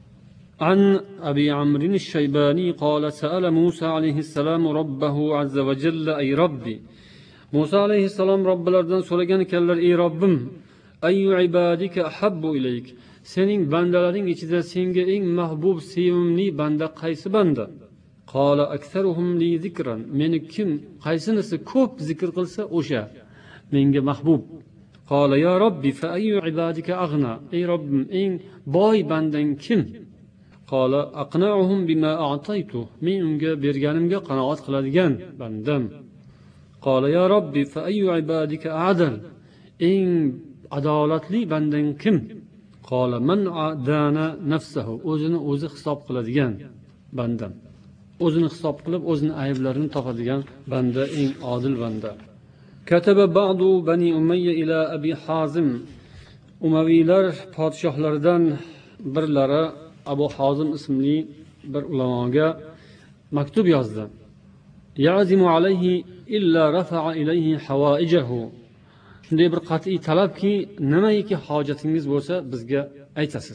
A: An Abi Amr al-Shaybani qala sa'ala Musa alayhi salam robbahu azza va jalla ay robbi. Musa alayhi salam Robbilaridan so'ragan ekanlar, ey Robbim, ayyu ibadika ahabbu ilayk. Sening bandalaring ichida senga eng mahbub, sevimli banda qaysi banda? Qala aktharuhum li zikran. Meni kim qaysinisi ko'p zikr qilsa o'sha menga mahbub. Qala ya Robbi fa ayyu ibadika aghna. Ey Robbim, eng boy bandang kim? Qala aqna'uhum bima a'taytu. Men unga berganimga qanoat qiladigan bandam. Qala ya Robbi fa ayyu ibadika a'dal. Eng adolatli bandang kim? Qala man adana nafsahu. O'zini o'zi hisob qiladigan bandam. O'zini hisob qilib, o'zini ayblarini topadigan banda eng odil banda. Kataba ba'du bani Umayya ila Abi Hazim. Umaviylar podshohlaridan birlari Abu Hazim ismli bir ulamoga maktub yozdi. Ya'zimu alayhi illa rafa'a ilayhi hawaijahu. Shunday bir qat'iy talabki, nimaiki hojatingiz bo'lsa bizga aytasiz.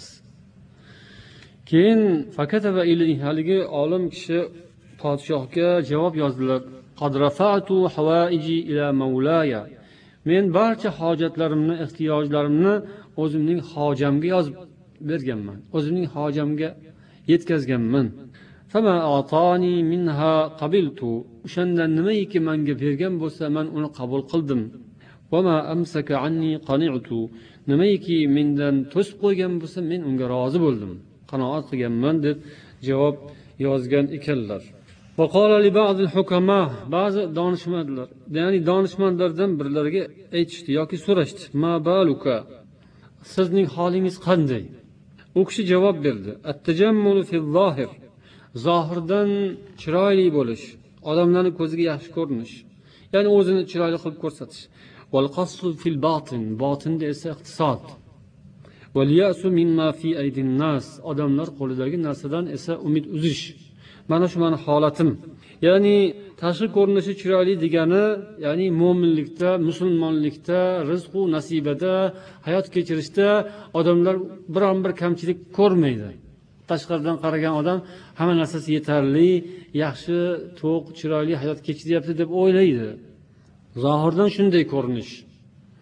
A: Keyin fakataba ilayhi, haligi olim kishi podshohga javob yozdilar. Qad rafa'tu hawaiji ila mawlaya. Men barcha hojatlarimni, ehtiyojlarimni o'zimning hojamga yozib berganman. O'zimning hojamga yetkazganman. Fama atani minha qabiltu. O'shandan nimaiki menga bergan bo'lsa, men uni qabul qildim. Va ma amsaka anni qani'tu. Nimaiki mendan to'sib qo'ygan bo'lsa, men unga rozi bo'ldim. Qanoat qilganman deb javob yozgan ekanlar. Va qala li ba'd al-hukama, ba'zi donishmandlar, ya'ni donishmandlardan birlariga aytishdi yoki so'rashdi. Ma baluka? Sizning holingiz qanday? U kishi javob berdi. At-tajammulu fi zohir. Zohirdan chiroyli bo'lish, odamlarning ko'ziga yaxshi ko'rinish, ya'ni o'zini chiroyli qilib ko'rsatish. Wal qasdu fil batin, botinda esa iqtisod. Wal ya'su mimma fi aydin nas, odamlar qo'lidagi narsadan esa umid uzish. Mana shu meni holatim. Ya'ni tashqi ko'rinishi chiroyli degani, ya'ni mo'minlikda, musulmonlikda, rizqu nasibada, hayot kechirishda odamlar biron bir kamchilik ko'rmaydi. Tashqaridan qaragan odam hamma narsasi yetarli, yaxshi, to'q, chiroyli hayot kechiryapti deb o'ylaydi. Zohirdan shunday ko'rinish.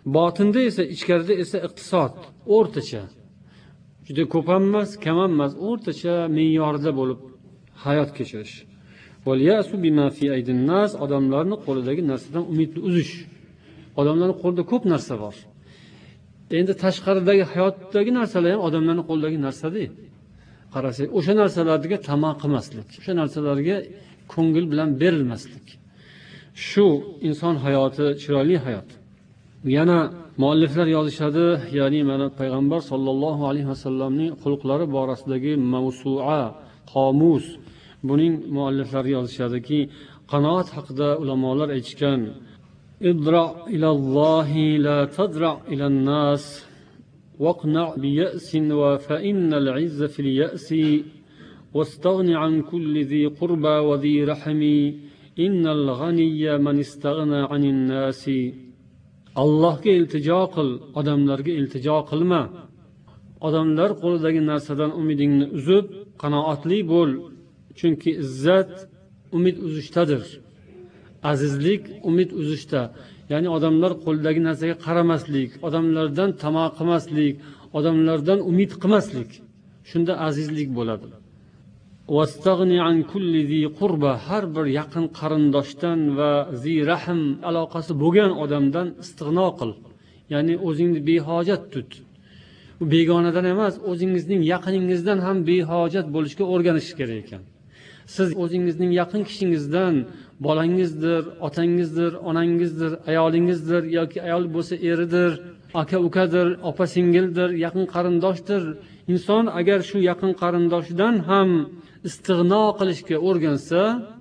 A: Botinda esa, ichkarida esa iqtisod o'rtacha. Juda ko'p ham emas, kam ham emas, o'rtacha me'yorda bo'lib hayot kechirish. Wal yasu bima fi aydin nas, odamlarning qo'lidagi narsadan umidni uzish. Odamlarning qo'lida ko'p narsa bor. Endi tashqaridagi hayotdagi narsalar ham odamlarning qo'lidagi narsa-da. Qarasak, o'sha narsalarga tama qilmaslik, o'sha narsalarga ko'ngil bilan berilmaslik. Shu inson hayoti chiroyli hayot. Yana mualliflar yozishadi, ya'ni mana payg'ambar sollallohu alayhi vasallamning xulqlari borasidagi mavsu'a, qomus. Buning mualliflari yozishadiki, qanoat haqida ulamolar aytishgan: "Idra ilallohi la tadra ilan nas waqna bi ya'sin wa fa innal 'izza fil ya'si wastaghni 'an kulli dhi qurba wa dhi rahmi innal ghaniyya man istaghna 'anil nasi." Allohga iltijo qil, odamlarga iltijo qilma. Odamlar qo'lidagi narsadan umidingni uzib, qanoatli bo'l. Chunki izzat umid uzishdadir. Azizlik umid uzishda. Ya'ni odamlar qo'lidagi narsaga qaramaslik, odamlardan tama qilmaslik, odamlardan umid qilmaslik. Shunda azizlik bo'ladi. Wastaghni an kulli zi qurba, har bir yaqin qarindoshdan va zi rahm aloqasi bo'lgan odamdan istig'no qil. Ya'ni o'zingni behojat tut. Bu begonadan emas, o'zingizning yaqiningizdan ham behojat bo'lishga o'rganish kerak ekan. Siz o'zingizning yaqin kishingizdan, bolangizdir, otangizdir, onangizdir, ayolingizdir yoki ayol bo'lsa eridir, aka ukadir, opa singildir, yaqin qarindoshdir. Inson agar shu yaqin qarindoshidan ham istig'no qilishga o'rgansa,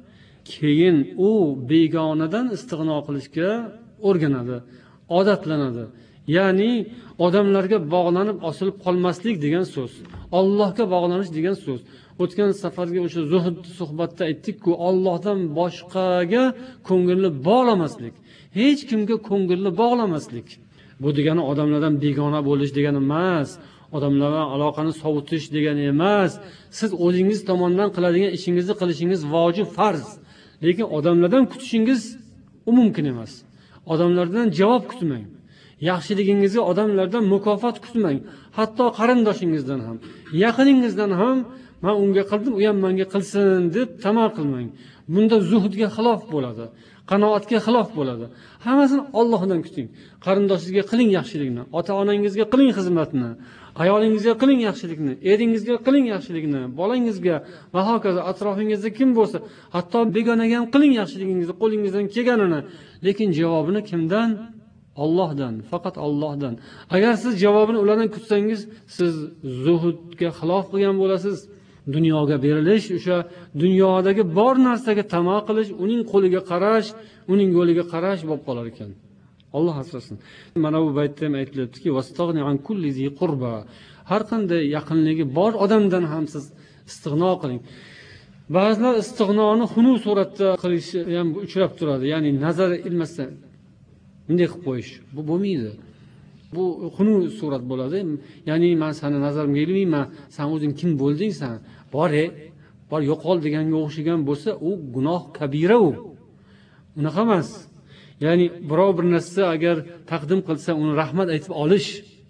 A: keyin u begonadan istig'no qilishga o'rganadi, odatlanadi. Ya'ni odamlarga bog'lanib osilib qolmaslik degan so'z. Allohga bog'lanish degan so'z. O'tgan safarga o'sha zuhd suhbatda aytdik-ku, Allohdan boshqaga ko'ngilni bog'lamaslik, hech kimga ko'ngilni bog'lamaslik. Bu degani odamlardan begona bo'lish degani emas, odamlar bilan aloqani sovutish degani emas. Siz o'zingiz tomonidan qiladigan ishingizni qilishingiz vojib, farz. Lekin odamlardan kutishingiz u mumkin emas. Odamlardan javob kutmang. Yaxshiligingizga odamlardan mukofot kutmang. Hatto qarindoshingizdan ham, yaqiningizdan ham men unga qildim, u ham menga qilsin deb tamom qilmang. Bunda zuhdga xilof bo'ladi, qanoatga xilof bo'ladi. Hammasini Allohdan kuting. Qarindoshingizga qiling yaxshilikni, ota-onangizga qiling xizmatni, ayolingizga qiling yaxshilikni, eringizga qiling yaxshilikni, bolangizga va hokazo atrofingizda kim bo'lsa, hatto begonaga ham qiling yaxshiligingizni, qo'lingizdan kelganini. Lekin javobini kimdan? Allohdan, faqat Allohdan. Agar siz javobini ulardan kutsangiz, siz zuhudga xilof qilgan bo'lasiz. Dunyoga berilish, o'sha dunyodagi bor narsaga tamo qilish, uning qo'liga qarash, uning yo'liga qarash bo'lib qolar ekan. Alloh asrasin. Mana bu baytda ham aytilyaptiki, "Vastaghni an kulli zi qurba", har qanday yaqinligi bor odamdan ham siz istig'no qiling. Ba'zilar istig'noni xunuk suratda qilishi ham uchrab turadi. Ya'ni nazar ilmasdan bunday qilib qo'yish, bu bo'lmaydi. Bu xunuk surat bo'ladi. Ya'ni men seni nazarimga ilmayman, sen o'zing kim bo'lding sen? Bor ey, bor yo'qol deganga o'xshagan bo'lsa, u gunoh kabira u. Unaqa emas. Ya'ni birov bir narsa agar taqdim qilsa, uni rahmat aytib olish,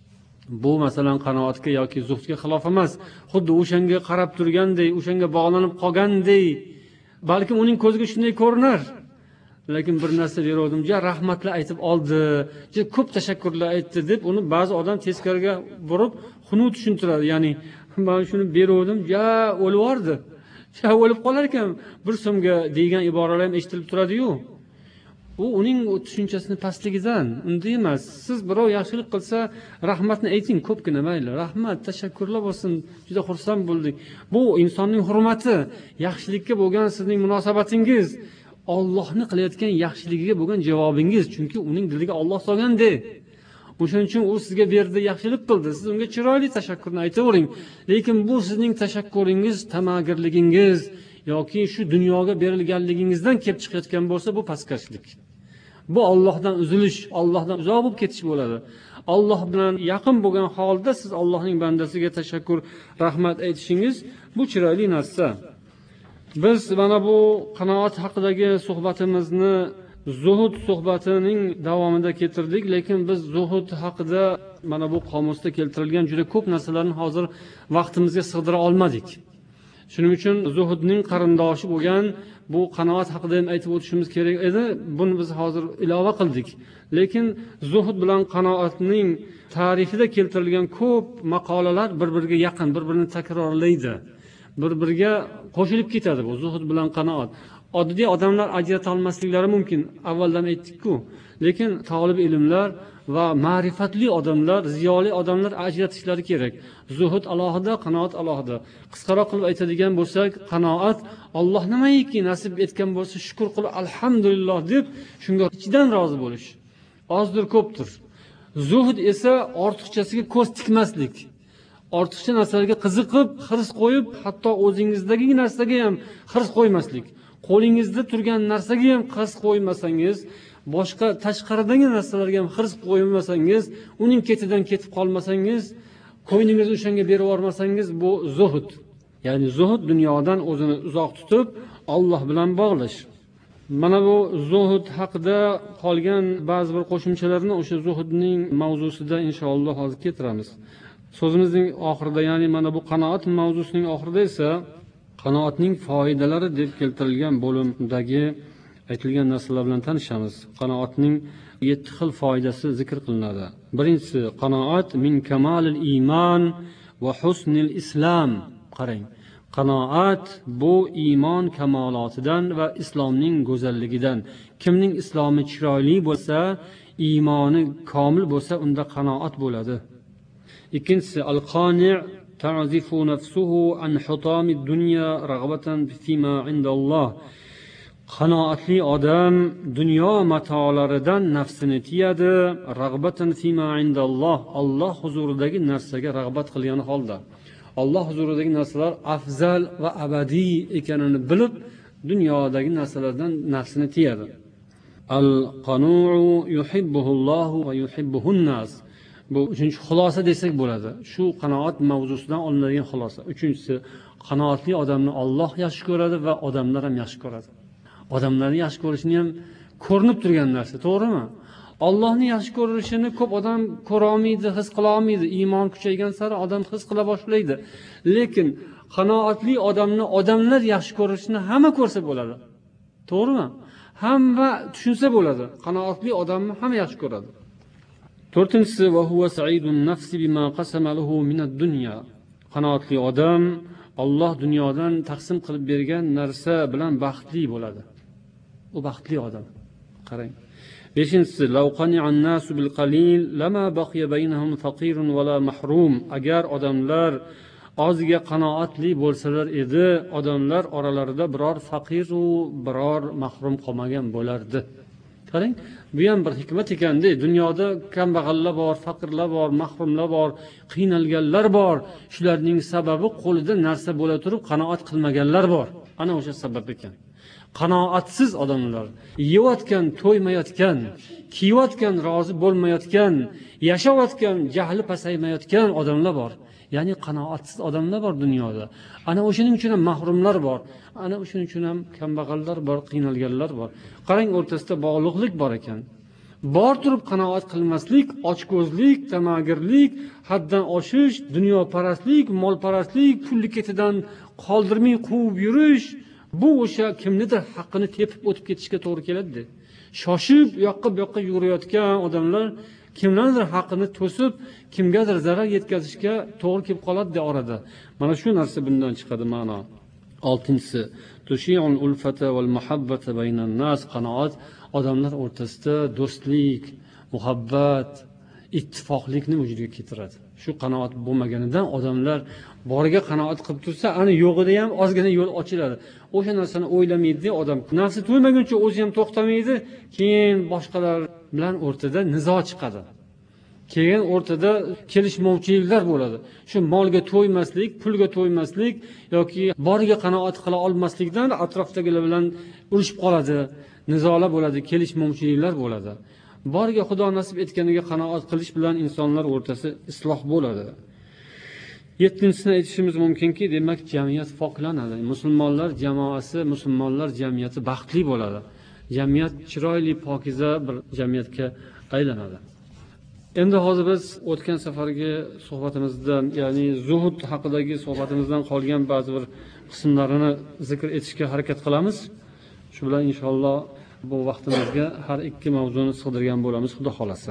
A: bu masalan qanoatga yoki zuhdga xilof emas. Xuddi o'shanga qarab turgandek, o'shanga bog'lanib qolgandek, balki uning ko'ziga shunday ko'rinar. Lekin bir narsa berdim, ja rahmatlar aytib oldi, ja ko'p tashakkurlar aytdi deb uni ba'zi odam teskariga burib xunuk tushuntiradi. Ya'ni men shuni berdim, ja o'lib yordi. Ja o'lib qolar ekan, bir so'mga degan iboralar ham eshitilib turadi-yu. U uning tushunchasini pastligidan, unday emas. Siz birov yaxshilik qilsa, rahmatni ayting, ko'pgina mayli. Rahmat, tashakkurlar bo'lsin, juda xursand bo'ldik. Bu insonning hurmati, yaxshilikka bo'lgan sizning munosabatingiz, Allohni qilayotgan yaxshiligiga bo'lgan javobingiz, chunki uning diliga Alloh solganda. O'shaning uchun u sizga berdi, yaxshilik qildi. Siz unga chiroyli tashakkurni aytavering. Lekin bu sizning tashakkuringiz, tamagirligingiz yoki shu dunyoga berilganligingizdan kelib chiqayotgan bo'lsa, bu pastkashlik. Bu Allohdan uzilish, Allohdan uzoq bo'lib ketish bo'ladi. Alloh bilan yaqin bo'lgan holda siz Allohning bandasiga tashakkur, rahmat aytishingiz bu chiroyli narsa. Biz mana bu qanoat haqidagi suhbatimizni zuhud suhbatining davomida keltirdik, lekin biz zuhud haqida mana bu qomusda keltirilgan juda ko'p narsalarni hozir vaqtimizga sig'dira olmadik. Shuning uchun zuhudning qarindoshi bo'lgan bu qanoat haqida ham aytib o'tishimiz kerak edi. Buni biz hozir ilova qildik. Lekin zuhud bilan qanoatning tarixida keltirilgan ko'p maqolalar bir-biriga yaqin, bir-birini takrorlaydi. Bir-biriga qo'shilib ketadi bu zuhud bilan qanoat. Oddiy odamlar ajrata olmasliklari mumkin. Avvaldan aytdik-ku. Lekin talib ilmlar va ma'rifatli odamlar, ziyoli odamlar ajratishlari kerak. Zuhud alohida, qanoat alohida. Qisqaroq qilib aytadigan bo'lsak, qanoat Alloh nimaiki nasib etgan bo'lsa shukr qilib alhamdulillah deb shunga ichidan rozi bo'lish. Ozdir ko'pdir. Zuhud esa ortiqchasiga ko'z tikmaslik. Ortiqcha narsalarga qiziqib, hirs qo'yib, hatto o'zingizdagi narsaga ham hirs qo'ymaslik. Qo'lingizda turgan narsaga ham hirs qo'ymasangiz, boshqa tashqaridagi narsalarga ham hirs qo'ymasangiz, uning ketidan ketib qolmasangiz, qo'yningizni o'shanga berib yormasangiz, bu zuhud. Ya'ni zuhud dunyodan o'zini uzoq tutib, Alloh bilan bog'lash. Mana bu zuhud haqida qolgan ba'zi bir qo'shimchalarni o'sha zuhudning mavzusida inshaalloh hozir keltiramiz. So'zimizning oxirida, ya'ni mana bu qanoat mavzusining oxirida esa qanoatning foydalari deb keltirilgan bo'limdagi aytilgan narsalar bilan tanishamiz. Qanoatning yetti xil foydasi zikr qilinadi. Birinchisi, qanoat min kamalil iymon va husnil islam. Qarang, qanoat bu iymon kamolotidan va islomning go'zalligidan. Kimning islomi chiroyli bo'lsa, iymoni komil bo'lsa, unda qanoat bo'ladi. Ikkinchisi, al-qani' ta'zifu nafsuhu an hutamid dunya rag'batan fima indalloh. Qanoatli odam dunyo matolaridan nafsini tiyadi, rag'batan fima indalloh, Alloh huzuridagi narsaga rag'bat qilgan holda. Alloh huzuridagi narsalar afzal va abadiy ekanini bilib, dunyodagi narsalardan nafsini tiyadi. Al-qanu'u yuhibbuhullohu va yuhibbuhun nas. Bu uchinchi xulosa desak bo'ladi. Shu qanoat mavzusidan olinadigan xulosa. Uchinchisi, qanoatli odamni Alloh yaxshi ko'radi va odamlar ham yaxshi ko'radi. Odamlarni yaxshi ko'rishni ham ko'rinib turgan narsa, to'g'rimi? Allohni yaxshi ko'rishini ko'p odam ko'ra olmaydi, his qila olmaydi. Iymon kuchaygan sari odam his qila boshlaydi. Lekin qanoatli odamni odamlar yaxshi ko'rishini hamma ko'rsa bo'ladi. To'g'rimi? Hamma tushunsa bo'ladi. Qanoatli odamni hamma yaxshi ko'radi. To'rtinchisi, va huwa sa'idun nafsi bima qasama lahu min ad-dunya. Qanoatli odam Alloh dunyodan taqsim qilib bergan narsa bilan baxtli bo'ladi. U baxtli odam. Qarang. Beshinchisi, law qani'an nasu bil qalil lama baqiya baynahum faqirun va la mahrum. Agar odamlar ozga qanoatli bo'lsalar edi, odamlar oralarida biror faqir va biror mahrum qolmagan bo'lardi. Qarang, bu ham bir hikmat ekanda. Dunyoda kambag'allar bor, faqirlar bor, mahrumlar bor, qiynalganlar bor. Shularning sababi qo'lida narsa bo'la turib qanoat qilmaganlar bor. Ana o'sha sabab ekan. Qanoatsiz odamlar, yeyotgan, to'ymayotgan, kiyotgan, rozi bo'lmayotgan, yashayotgan, jahli pasaymayotgan odamlar bor. Ya'ni qanoatsiz odamlar bor dunyoda. Ana o'shaning uchun ham mahrumlar bor. Ana o'shaning uchun ham kambag'allar bor, qiynalganlar bor. Qarang, o'rtasida bog'liqlik bor ekan. Bor turib qanoat qilmaslik, ochko'zlik, tamagirlik, haddan oshish, dunyoparastlik, molparastlik, pulli ketidan qoldirmay quvib yurish, bu o'sha kimnidir haqqini tepib o'tib ketishga to'g'ri keladi. Shoshib, yoqqa bu yoqqa yurayotgan odamlar kimlardir haqqini to'sib, kimgadir zarar yetkazishga to'g'ri kelib qoladi orada. Mana shu narsa bundan chiqadi ma'no. Oltinchisi, tushi'ul ulfata wal muhabbata baynan nas. Qanoat odamlar o'rtasida do'stlik, muhabbat, ittifoqlikni vujudga keltiradi. Shu qanoat bo'lmaganidan odamlar boriga qanoat qilib tursa, ani yo'g'ida ham ozgina yo'l ochiladi. O'sha narsani o'ylamaydi odam. Nafsi to'ymaguncha o'zi ham to'xtamaydi, keyin boshqalar bilan o'rtada nizo chiqadi. Keyin o'rtada kelishmovchiliklar bo'ladi. Shu molga to'ymaslik, pulga to'ymaslik yoki boriga qanoat qila olmaslikdan atrofdagilar bilan urushib qoladi, nizolar bo'ladi, kelishmovchiliklar bo'ladi. Boriga Xudo nasib etganiga qanoat qilish bilan insonlar o'rtasi isloh bo'ladi. Yettinchisini aytishimiz mumkinki, demak jamiyat poklanadi. Musulmonlar jamoasi, musulmonlar jamiyati baxtli bo'ladi. jamiyat chiroyli pokiza bir jamiyatga aylanadi. Endi hozir biz o'tgan safargi suhbatimizdan, ya'ni zuhud haqidagi suhbatimizdan qolgan ba'zi bir qismlarini zikr etishga harakat qilamiz. Shu bilan inshaalloh bu vaqtimizga har ikki mavzuni sig'dirgan bo'lamiz, xudo xolasa.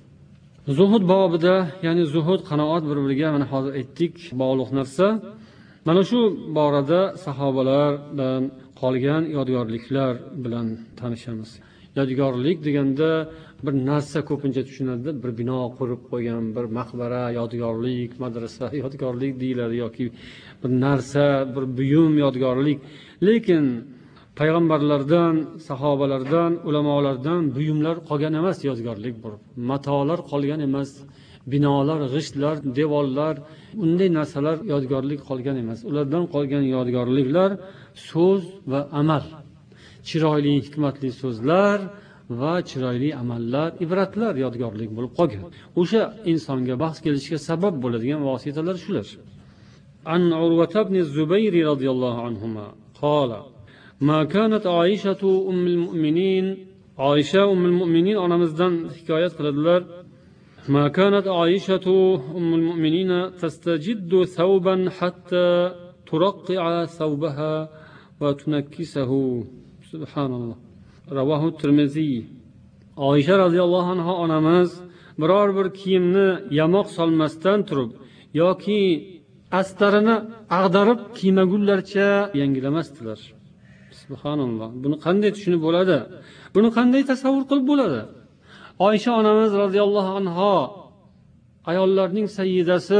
A: Zuhud bobida, ya'ni zuhud, qanoat bir-biriga mana hozir aytdik, bog'liq narsa. Mana shu borada sahobalardan qolgan yodgorliklar bilan tanishamiz. Yodgorlik deganda bir narsa ko'pincha tushunadi, bir bino qurib qo'ygan, bir maqbara yodgorlik, madrasa yodgorlik deyiladi yoki bir narsa, bir buyum yodgorlik. Lekin payg'ambarlardan, sahobalardan, ulamolardan buyumlar qolgan emas yodgorlik bo'lib. Matolar qolgan emas, binolar, g'ishtlar, devorlar, unday narsalar yodgorlik qolgan emas. Ulardan qolgan yodgorliklar so'z va amal. Chiroyli, hikmatli so'zlar va chiroyli amallar, ibratlar yodgorlik bo'lib qolgan. O'sha insonga baxt kelishiga sabab bo'ladigan vositalar shular. An Urva ibn Zubayr radhiyallohu anhuma qala: "Ma kanat Aishatu ummul mu'minin." Aisha ummul mu'minin onamizdan hikoyat qiladilar. "Ma kanat Aishatu ummul mu'minin tastajiddu thawban hatta turaqqi'a thawbaha va tunakkisahu." Subhanalloh. Ravohu Tirmiziy. Oysha radhiyallohu anha onamiz biror bir kiyimni yamoq solmasdan turib yoki astarini ag'darib kiymagunlarcha yangilamasdilar. Subhanalloh. Buni qanday tushunib bo'ladi? Buni qanday tasavvur qilib bo'ladi? Oysha onamiz radhiyallohu anha ayollarning sayyidasi,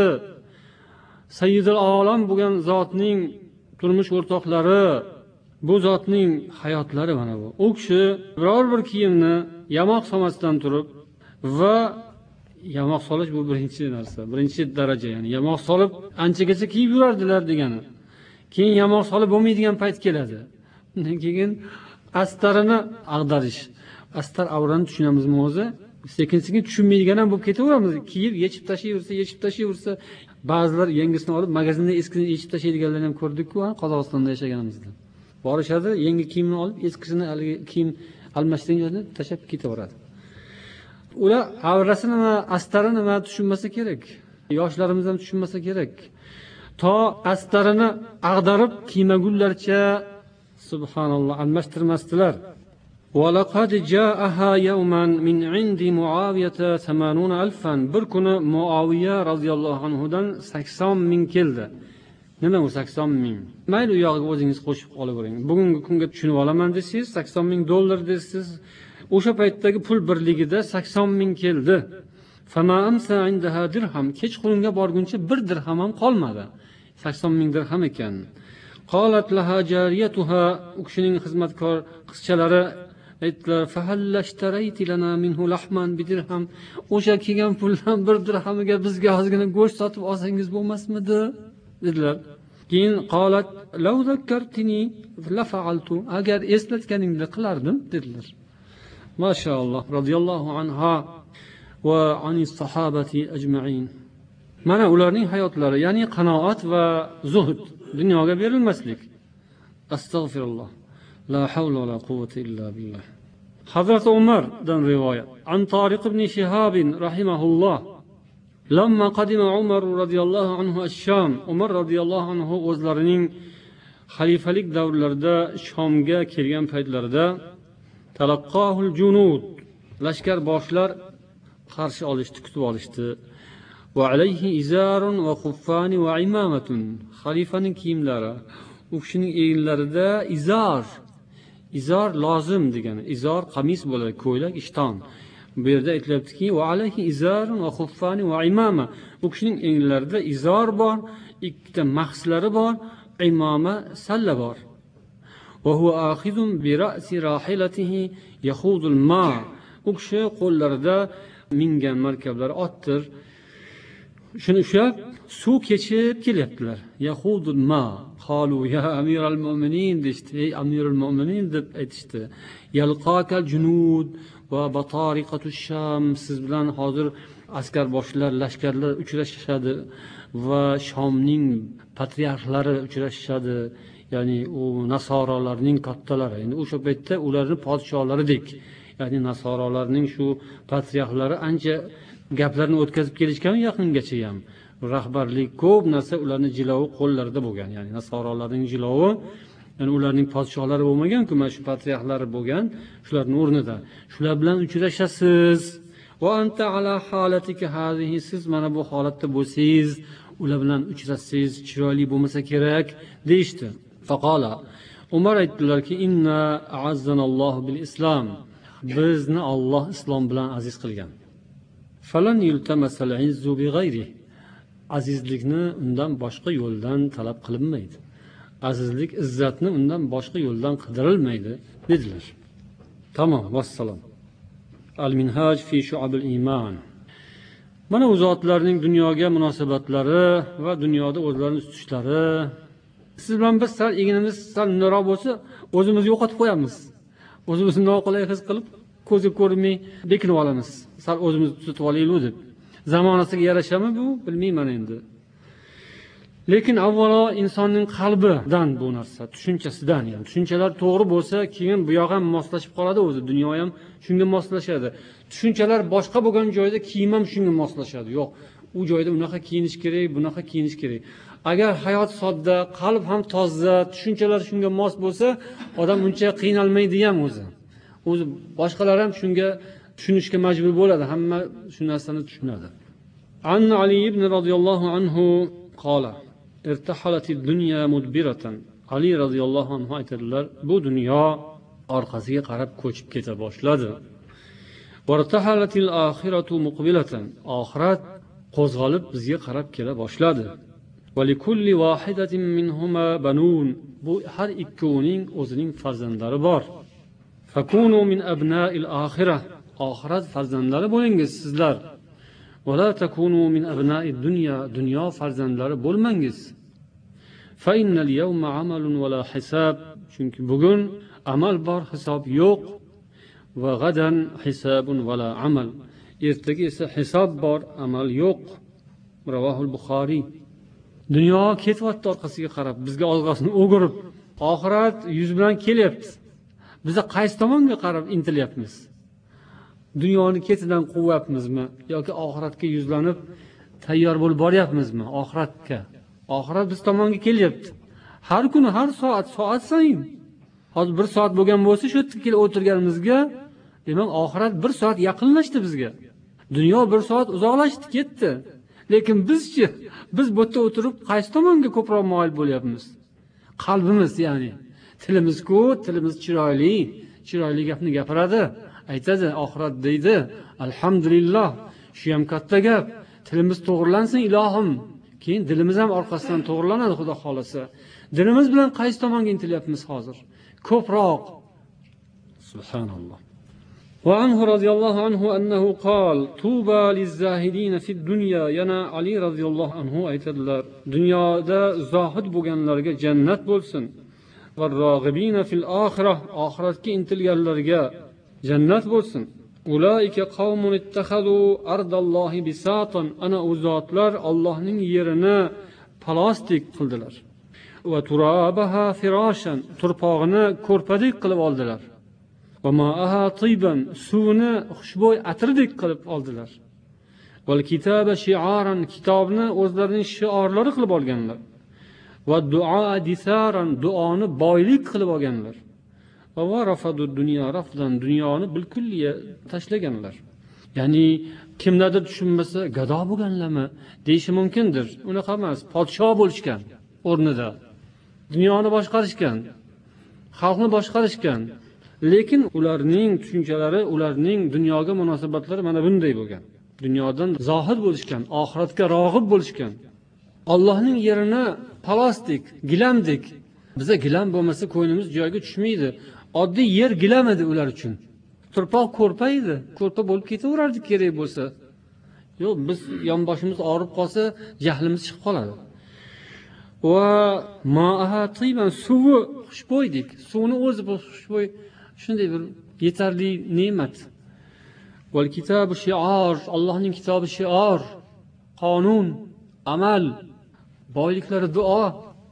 A: sayyidul olam bo'lgan zotning turmush o'rtoqlari, bu zotning hayotlari mana bu. U kishi biror bir kiyimni yamoq solmasdan turib va yamoq solish bu birinchi narsa, birinchi daraja, ya'ni yamoq solib anchagacha kiyib yurardilar degani. Keyin yamoq solib bo'lmaydigan payt keladi. Undan keyin astarini ag'darish. Astar avrani tushunamizmi o'zi? Sekin-sekin tushunmaydigan ham bo'lib ketaveramiz. Kiyib yechib tashlayversa, yechib tashlayversa, ba'zilar yangisini olib magazinda eskisini yechib tashlaydiganlarni ham ko'rdik-ku, Qozog'istonda yashaganimizda. Borishadi, yangi kiyimni olib, eskisini haligi kiyim almashtirgan joyda tashab ketaveradi. Ular avrasini nima, astarini nima tushunmasa kerak. Yoshlarimiz ham tushunmasa kerak. To astarini ag'darib kiymagunlarcha subhanalloh almashtirmasdilar. وَلَقَدْ جَاءَهَا يَوْمًا مِنْ عِنْدِ مُعَاوِيَةَ ثَمَانُونَ أَلْفًا. Bir kuni Muaviya radhiyallohu anhudan sakson ming keldi. Nima u sakson ming? Mayli u yog'iga o'zingiz qo'shib olavering. Bugungi kunga tushunib olaman desangiz, sakson ming dollar desiz. O'sha paytdagi pul birligida sakson ming keldi. Fama amsa indaha dirham. Kechqurunga borguncha bir dirham ham qolmadi. sakson ming dirham ekan. Qalat laha jariyatuha. U kishining xizmatkor qizchalari aytdilar: "Fahallashtarayt lana minhu lahman bidirham." O'sha kelgan puldan bir dirhamiga bizga ozgina go'sht sotib olsangiz bo'lmasmidi? dedilar. Keyin qalat law zakkartini la fa'altu. Agar eslatganingda qilardim dedilar. Mashaalloh radhiyallohu anha va anis sahabati ajma'in. Mana ularning hayotlari, ya'ni qanoat va zuhd, dunyoga berilmaslik. Astagfirullah. La havla va la quvvata illa billah. Hazrat Umardan rivoyat. An Tariq ibn Shihab rahimahulloh. Lamma qadima Umar radhiyallohu anhu ash-Sham. Umar radhiyallohu anhu o'zlarining xalifalik davrlarida Shomga kelgan paytlarida talaqqahul junud. Lashkar boshlar qarshi olishdi, kutib olishdi. Va alayhi izarun va xuffani va imamatun. Xalifaning kiyimlari, u kishining eginlarida izar. Izor lozim degani. Izor qamis bo'ladi, ko'ylak, ishton. Bu yerda aytilyaptiki, va alayhi izarun va xuffani va imama. U kishining englarida izor bor, ikkita mahslari bor, imoma, salla bor. Va huwa akhizun bi ra'si rahilatihi yakhudul ma. U kishi qo'llarida mingan markablar otdir. Shuni ushlab suv kechib kelyaptilar. Yakhudul ma. Qalu ya amiral mu'minin deshdi. Ey amirul mu'minin deb aytishdi. Yalqakal junud va batariqatush sham. Siz bilan hozir askar boshlar, lashkarlar uchrashishadi va Shomning patriarxlari uchrashishadi. ya'ni u nasorolarning kattalari, endi o'sha paytda ularning podshohlaridek, ya'ni nasorolarning shu patriarxlari ancha gaplarni o'tkazib kelishgan yaqingacha ham. Rahbarlik ko'p narsa ularning jilovi qo'llarida bo'lgan, ya'ni nasorolarning jilovi, ya'ni ularning podshohlari bo'lmagan-ku, mana shu patriarxlari bo'lgan, shularning o'rnida. Shular bilan uchrashasiz. Va anta ala halatika hazihi, siz mana bu holatda bo'lsangiz, ular bilan uchrashsangiz chiroyli bo'lmasa kerak deyishdi. Faqala, Umar aytdilarki, inna a'azzanallohu bil islom, bizni Alloh islom bilan aziz qilgan. Falan yultamasal izzu bi g'ayri, azizlikni undan boshqa yo'ldan talab qilinmaydi. Azizlik, izzatni undan boshqa yo'ldan qidirilmaydi dedilar. Tamom, vassalom. Al-Minhaj fi Shu'abil Iman. Mana u zotlarning dunyoga munosabatlari va dunyoda o'zlarining tutishlari. Siz bilan biz sal eginimiz sal noroq bo'lsa, o'zimizni yo'qotib qo'yamiz. O'zimizni noqulay his qilib, ko'zi ko'rmay bekinib olamiz. Sal o'zimizni tutib olaylik deb. Zamonasiga yarashami bu? Bilmayman endi. Lekin avvalo insonning qalbidan bu narsa, tushunchasidan, ya'ni tushunchalar to'g'ri bo'lsa, keyin bu yoq ham moslashib qoladi o'zi, dunyo ham shunga moslashadi. Tushunchalar boshqa bo'lgan joyda kiyim ham shunga moslashadi. Yo'q, u joyda unaqa kiyinish kerak, bunaqa kiyinish kerak. Agar hayot sodda, qalb ham toza, tushunchalar shunga mos bo'lsa, odam uncha qiynalmaydi ham o'zi. O'zi boshqalar ham shunga tushunishga majbur bo'ladi, hamma shu narsani tushunadi. An Ali ibn radhiyallohu anhu qala irtahalatid dunya mudbiratan. Ali radhiyallohu anhu aytadilar, bu dunyo orqasiga qarab ko'chib keta boshladi. Wartahalatil akhiratu muqbilatan. Oxirat qo'zg'alib bizga qarab kela boshladi. Va likulli wahidatin minhuma banun. Bu har ikkovining o'zining farzandlari bor. Fakunu min abna'il akhirah. Oxirat farzandlari bo'lingiz sizlar. Va la takunu min abna'id dunya. Dunyo farzandlari bo'lmangiz. Fa innal yawma amalun va la hisab. Chunki bugun amal bor, hisob yo'q. Va gadan hisabun va la amal. Ertaga esa hisob bor, amal yo'q. Ravohul Buxoriy. Dunyo ketyapti orqasiga qarab, bizga olg'asini o'girib, oxirat yuz bilan kelyapti. Biz qaysi tomonga qarab intilyapmiz? Dunyoni ketidan quvyapmizmi yoki oxiratga yuzlanib tayyor bo'lib boryapmizmi? Oxiratga. Oxirat biz tomonga kelyapti. Har kuni, har soat, soat sayin. Hozir bir soat bo'lgan bo'lsa, shu yerga kelib o'tirganimizga, demak, oxirat bir soat yaqinlashdi bizga. Dunyo bir soat uzoqlashdi, ketdi. Lekin bizchi, biz bu yerda o'tirib qaysi tomonga ko'proq moyil bo'lyapmiz? Qalbimiz, ya'ni tilimiz-ku, tilimiz chiroyli, chiroyli gapni gapiradi, aytadi, oxirat deydi. Alhamdulillah, shu ham katta gap. Tilimiz to'g'rilansin, ilohim. Keyin dilimiz ham orqasidan to'g'rilanadi, Xudo xolasa. Dilimiz bilan qaysi tomonga intilyapmiz hozir? Ko'proq. Subhanalloh. وعنه رضي الله عنه أنه قال طوبى للزاهدين في الدنيا. yana Ali radhiyallohu anhu aytadilar, dunyoda zohid bo'lganlarga jannat bo'lsin. Varrog'ibina fil oxirah, oxiratga intilganlarga jannat bo'lsin. Ulaika qawmun ittakhadu ardallohi bisatan. Ana u zotlar Allohning yerini palostik qildilar. Va turabaha firashan, turpog'ini ko'rpadek qilib oldilar. Va ma'aha tiyban, suvni xushbo'y atirdek qilib oldilar. Val kitaba shi'aran, kitobni o'zlarining shiorlari qilib olganlar. Va du'a disaran, duoni boylik qilib olganlar. Va warafadu dunya rafdan, dunyoni bilkulliya tashlaganlar. Ya'ni kimlardir tushunmasa, gado bo'lganlarmi deyishi mumkindir. Unaqa emas, podsho bo'lishgan o'rnida. Dunyoni boshqarishgan, xalqni boshqarishgan. Lekin ularning tushunchalari, ularning dunyoga munosabatlari mana bunday bo'lgan. Dunyodan zohid bo'lishgan, oxiratga rog'ib bo'lishgan. Allohning yerini palostik, gilamdik. Biza gilam bo'lmasa ko'nglimiz joyiga tushmaydi. Oddiy yer gilam edi ular uchun. Turpoq ko'rpa edi. Ko'rpa bo'lib ketaverardi kerak bo'lsa. Yo'q, biz yonboshimiz og'rib qolsa, jahlimiz chiqib qoladi. Va ma'aha tiyban, suvi xushbo'ydik. Suvni o'zi bu xushbo'y, shunday bir yetarli ne'mat. Val kitobi shi'or, Allohning kitobi shi'or, qonun, amal, boyliklari duo.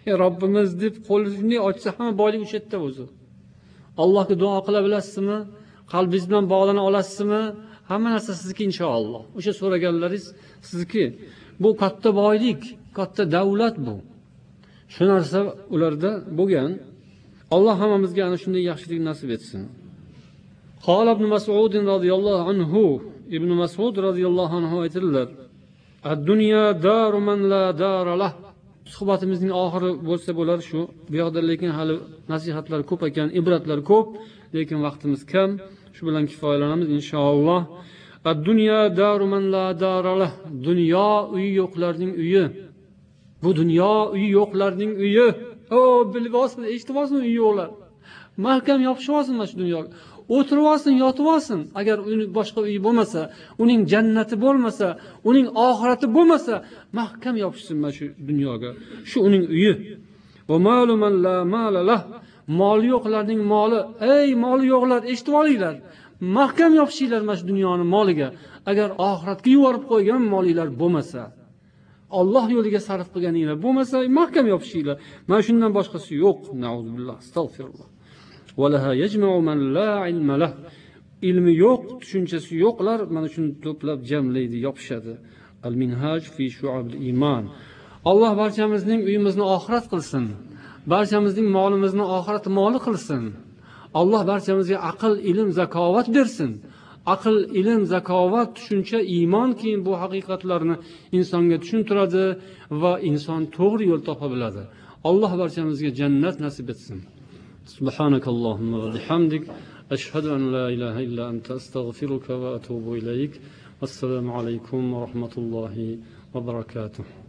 A: ey Robbimiz deb qo'lini ochsa hamma boylik o'sha yerda o'zi. Allohga duo qila bilasizmi? Qalbingiz bilan bog'lana olasizmi? Hamma narsa sizniki inshaalloh. O'sha so'raganlaringiz sizniki. Bu katta boylik, katta davlat bu. Shu narsa ularda bo'lgan. Alloh hammamizga ana shunday yaxshilik nasib etsin. Qala ibn Mas'ud radhiyallohu anhu, ibn Mas'ud radhiyallohu anhu aytdilar: "Ad-dunya daru man la dara lah." Suhbatimizning oxiri bo'lsa bo'lar shu. Bu yoqda lekin hali nasihatlar ko'p ekan, ibratlar ko'p, lekin vaqtimiz kam. Shu bilan kifoyalanamiz inshaalloh. Ad-dunya daru man la dara lah. Dunyo uyi yo'qlarning uyi. Bu dunyo uyi yo'qlarning uyi. O, bilib olsin, eshitib olsin uyi yo'qlar. Mahkam yopishib olsin mana shu dunyoga. O'tirib olsin, yotib olsin. Agar uning boshqa uyi bo'lmasa, uning jannati bo'lmasa, uning oxirati bo'lmasa, mahkam yopishsin mana shu dunyoga. Shu uning uyi. Va malu man la mala lah. Moli yo'qlarning moli. Ey moli yo'qlar, eshitib olinglar. Mahkam yopishinglar mana shu dunyoning moliga. Agar oxiratga yuborib qo'ygan molinglar bo'lmasa, Alloh yo'liga sarf qilganinglar bo'lmasa, mahkam yopishinglar. Mana shundan boshqasi yo'q. Nauzubillah, astagfirullah. Walaha yajma'u man la ilma lah. Ilmi yo'q, tushunchasi yo'qlar mana shuni to'plab jamlaydi, yopishadi. Al-Minhaj fi shu'ab al-iman. Alloh barchamizning uyimizni oxirat qilsin. Barchamizning molimizni oxirat moli qilsin. Alloh barchamizga aql, ilm, zakovat bersin. Aql, ilm, zakovat, tushuncha, iymon keyin bu haqiqatlarni insonga tushuntiradi va inson to'g'ri yo'l topa biladi. Alloh barchamizga jannat nasib etsin. Subhanakallahumma va bihamdik ashhadu an la ilaha illa anta astaghfiruka va atubu ilayk. Assalomu alaykum va rahmatullohi va barakatuh.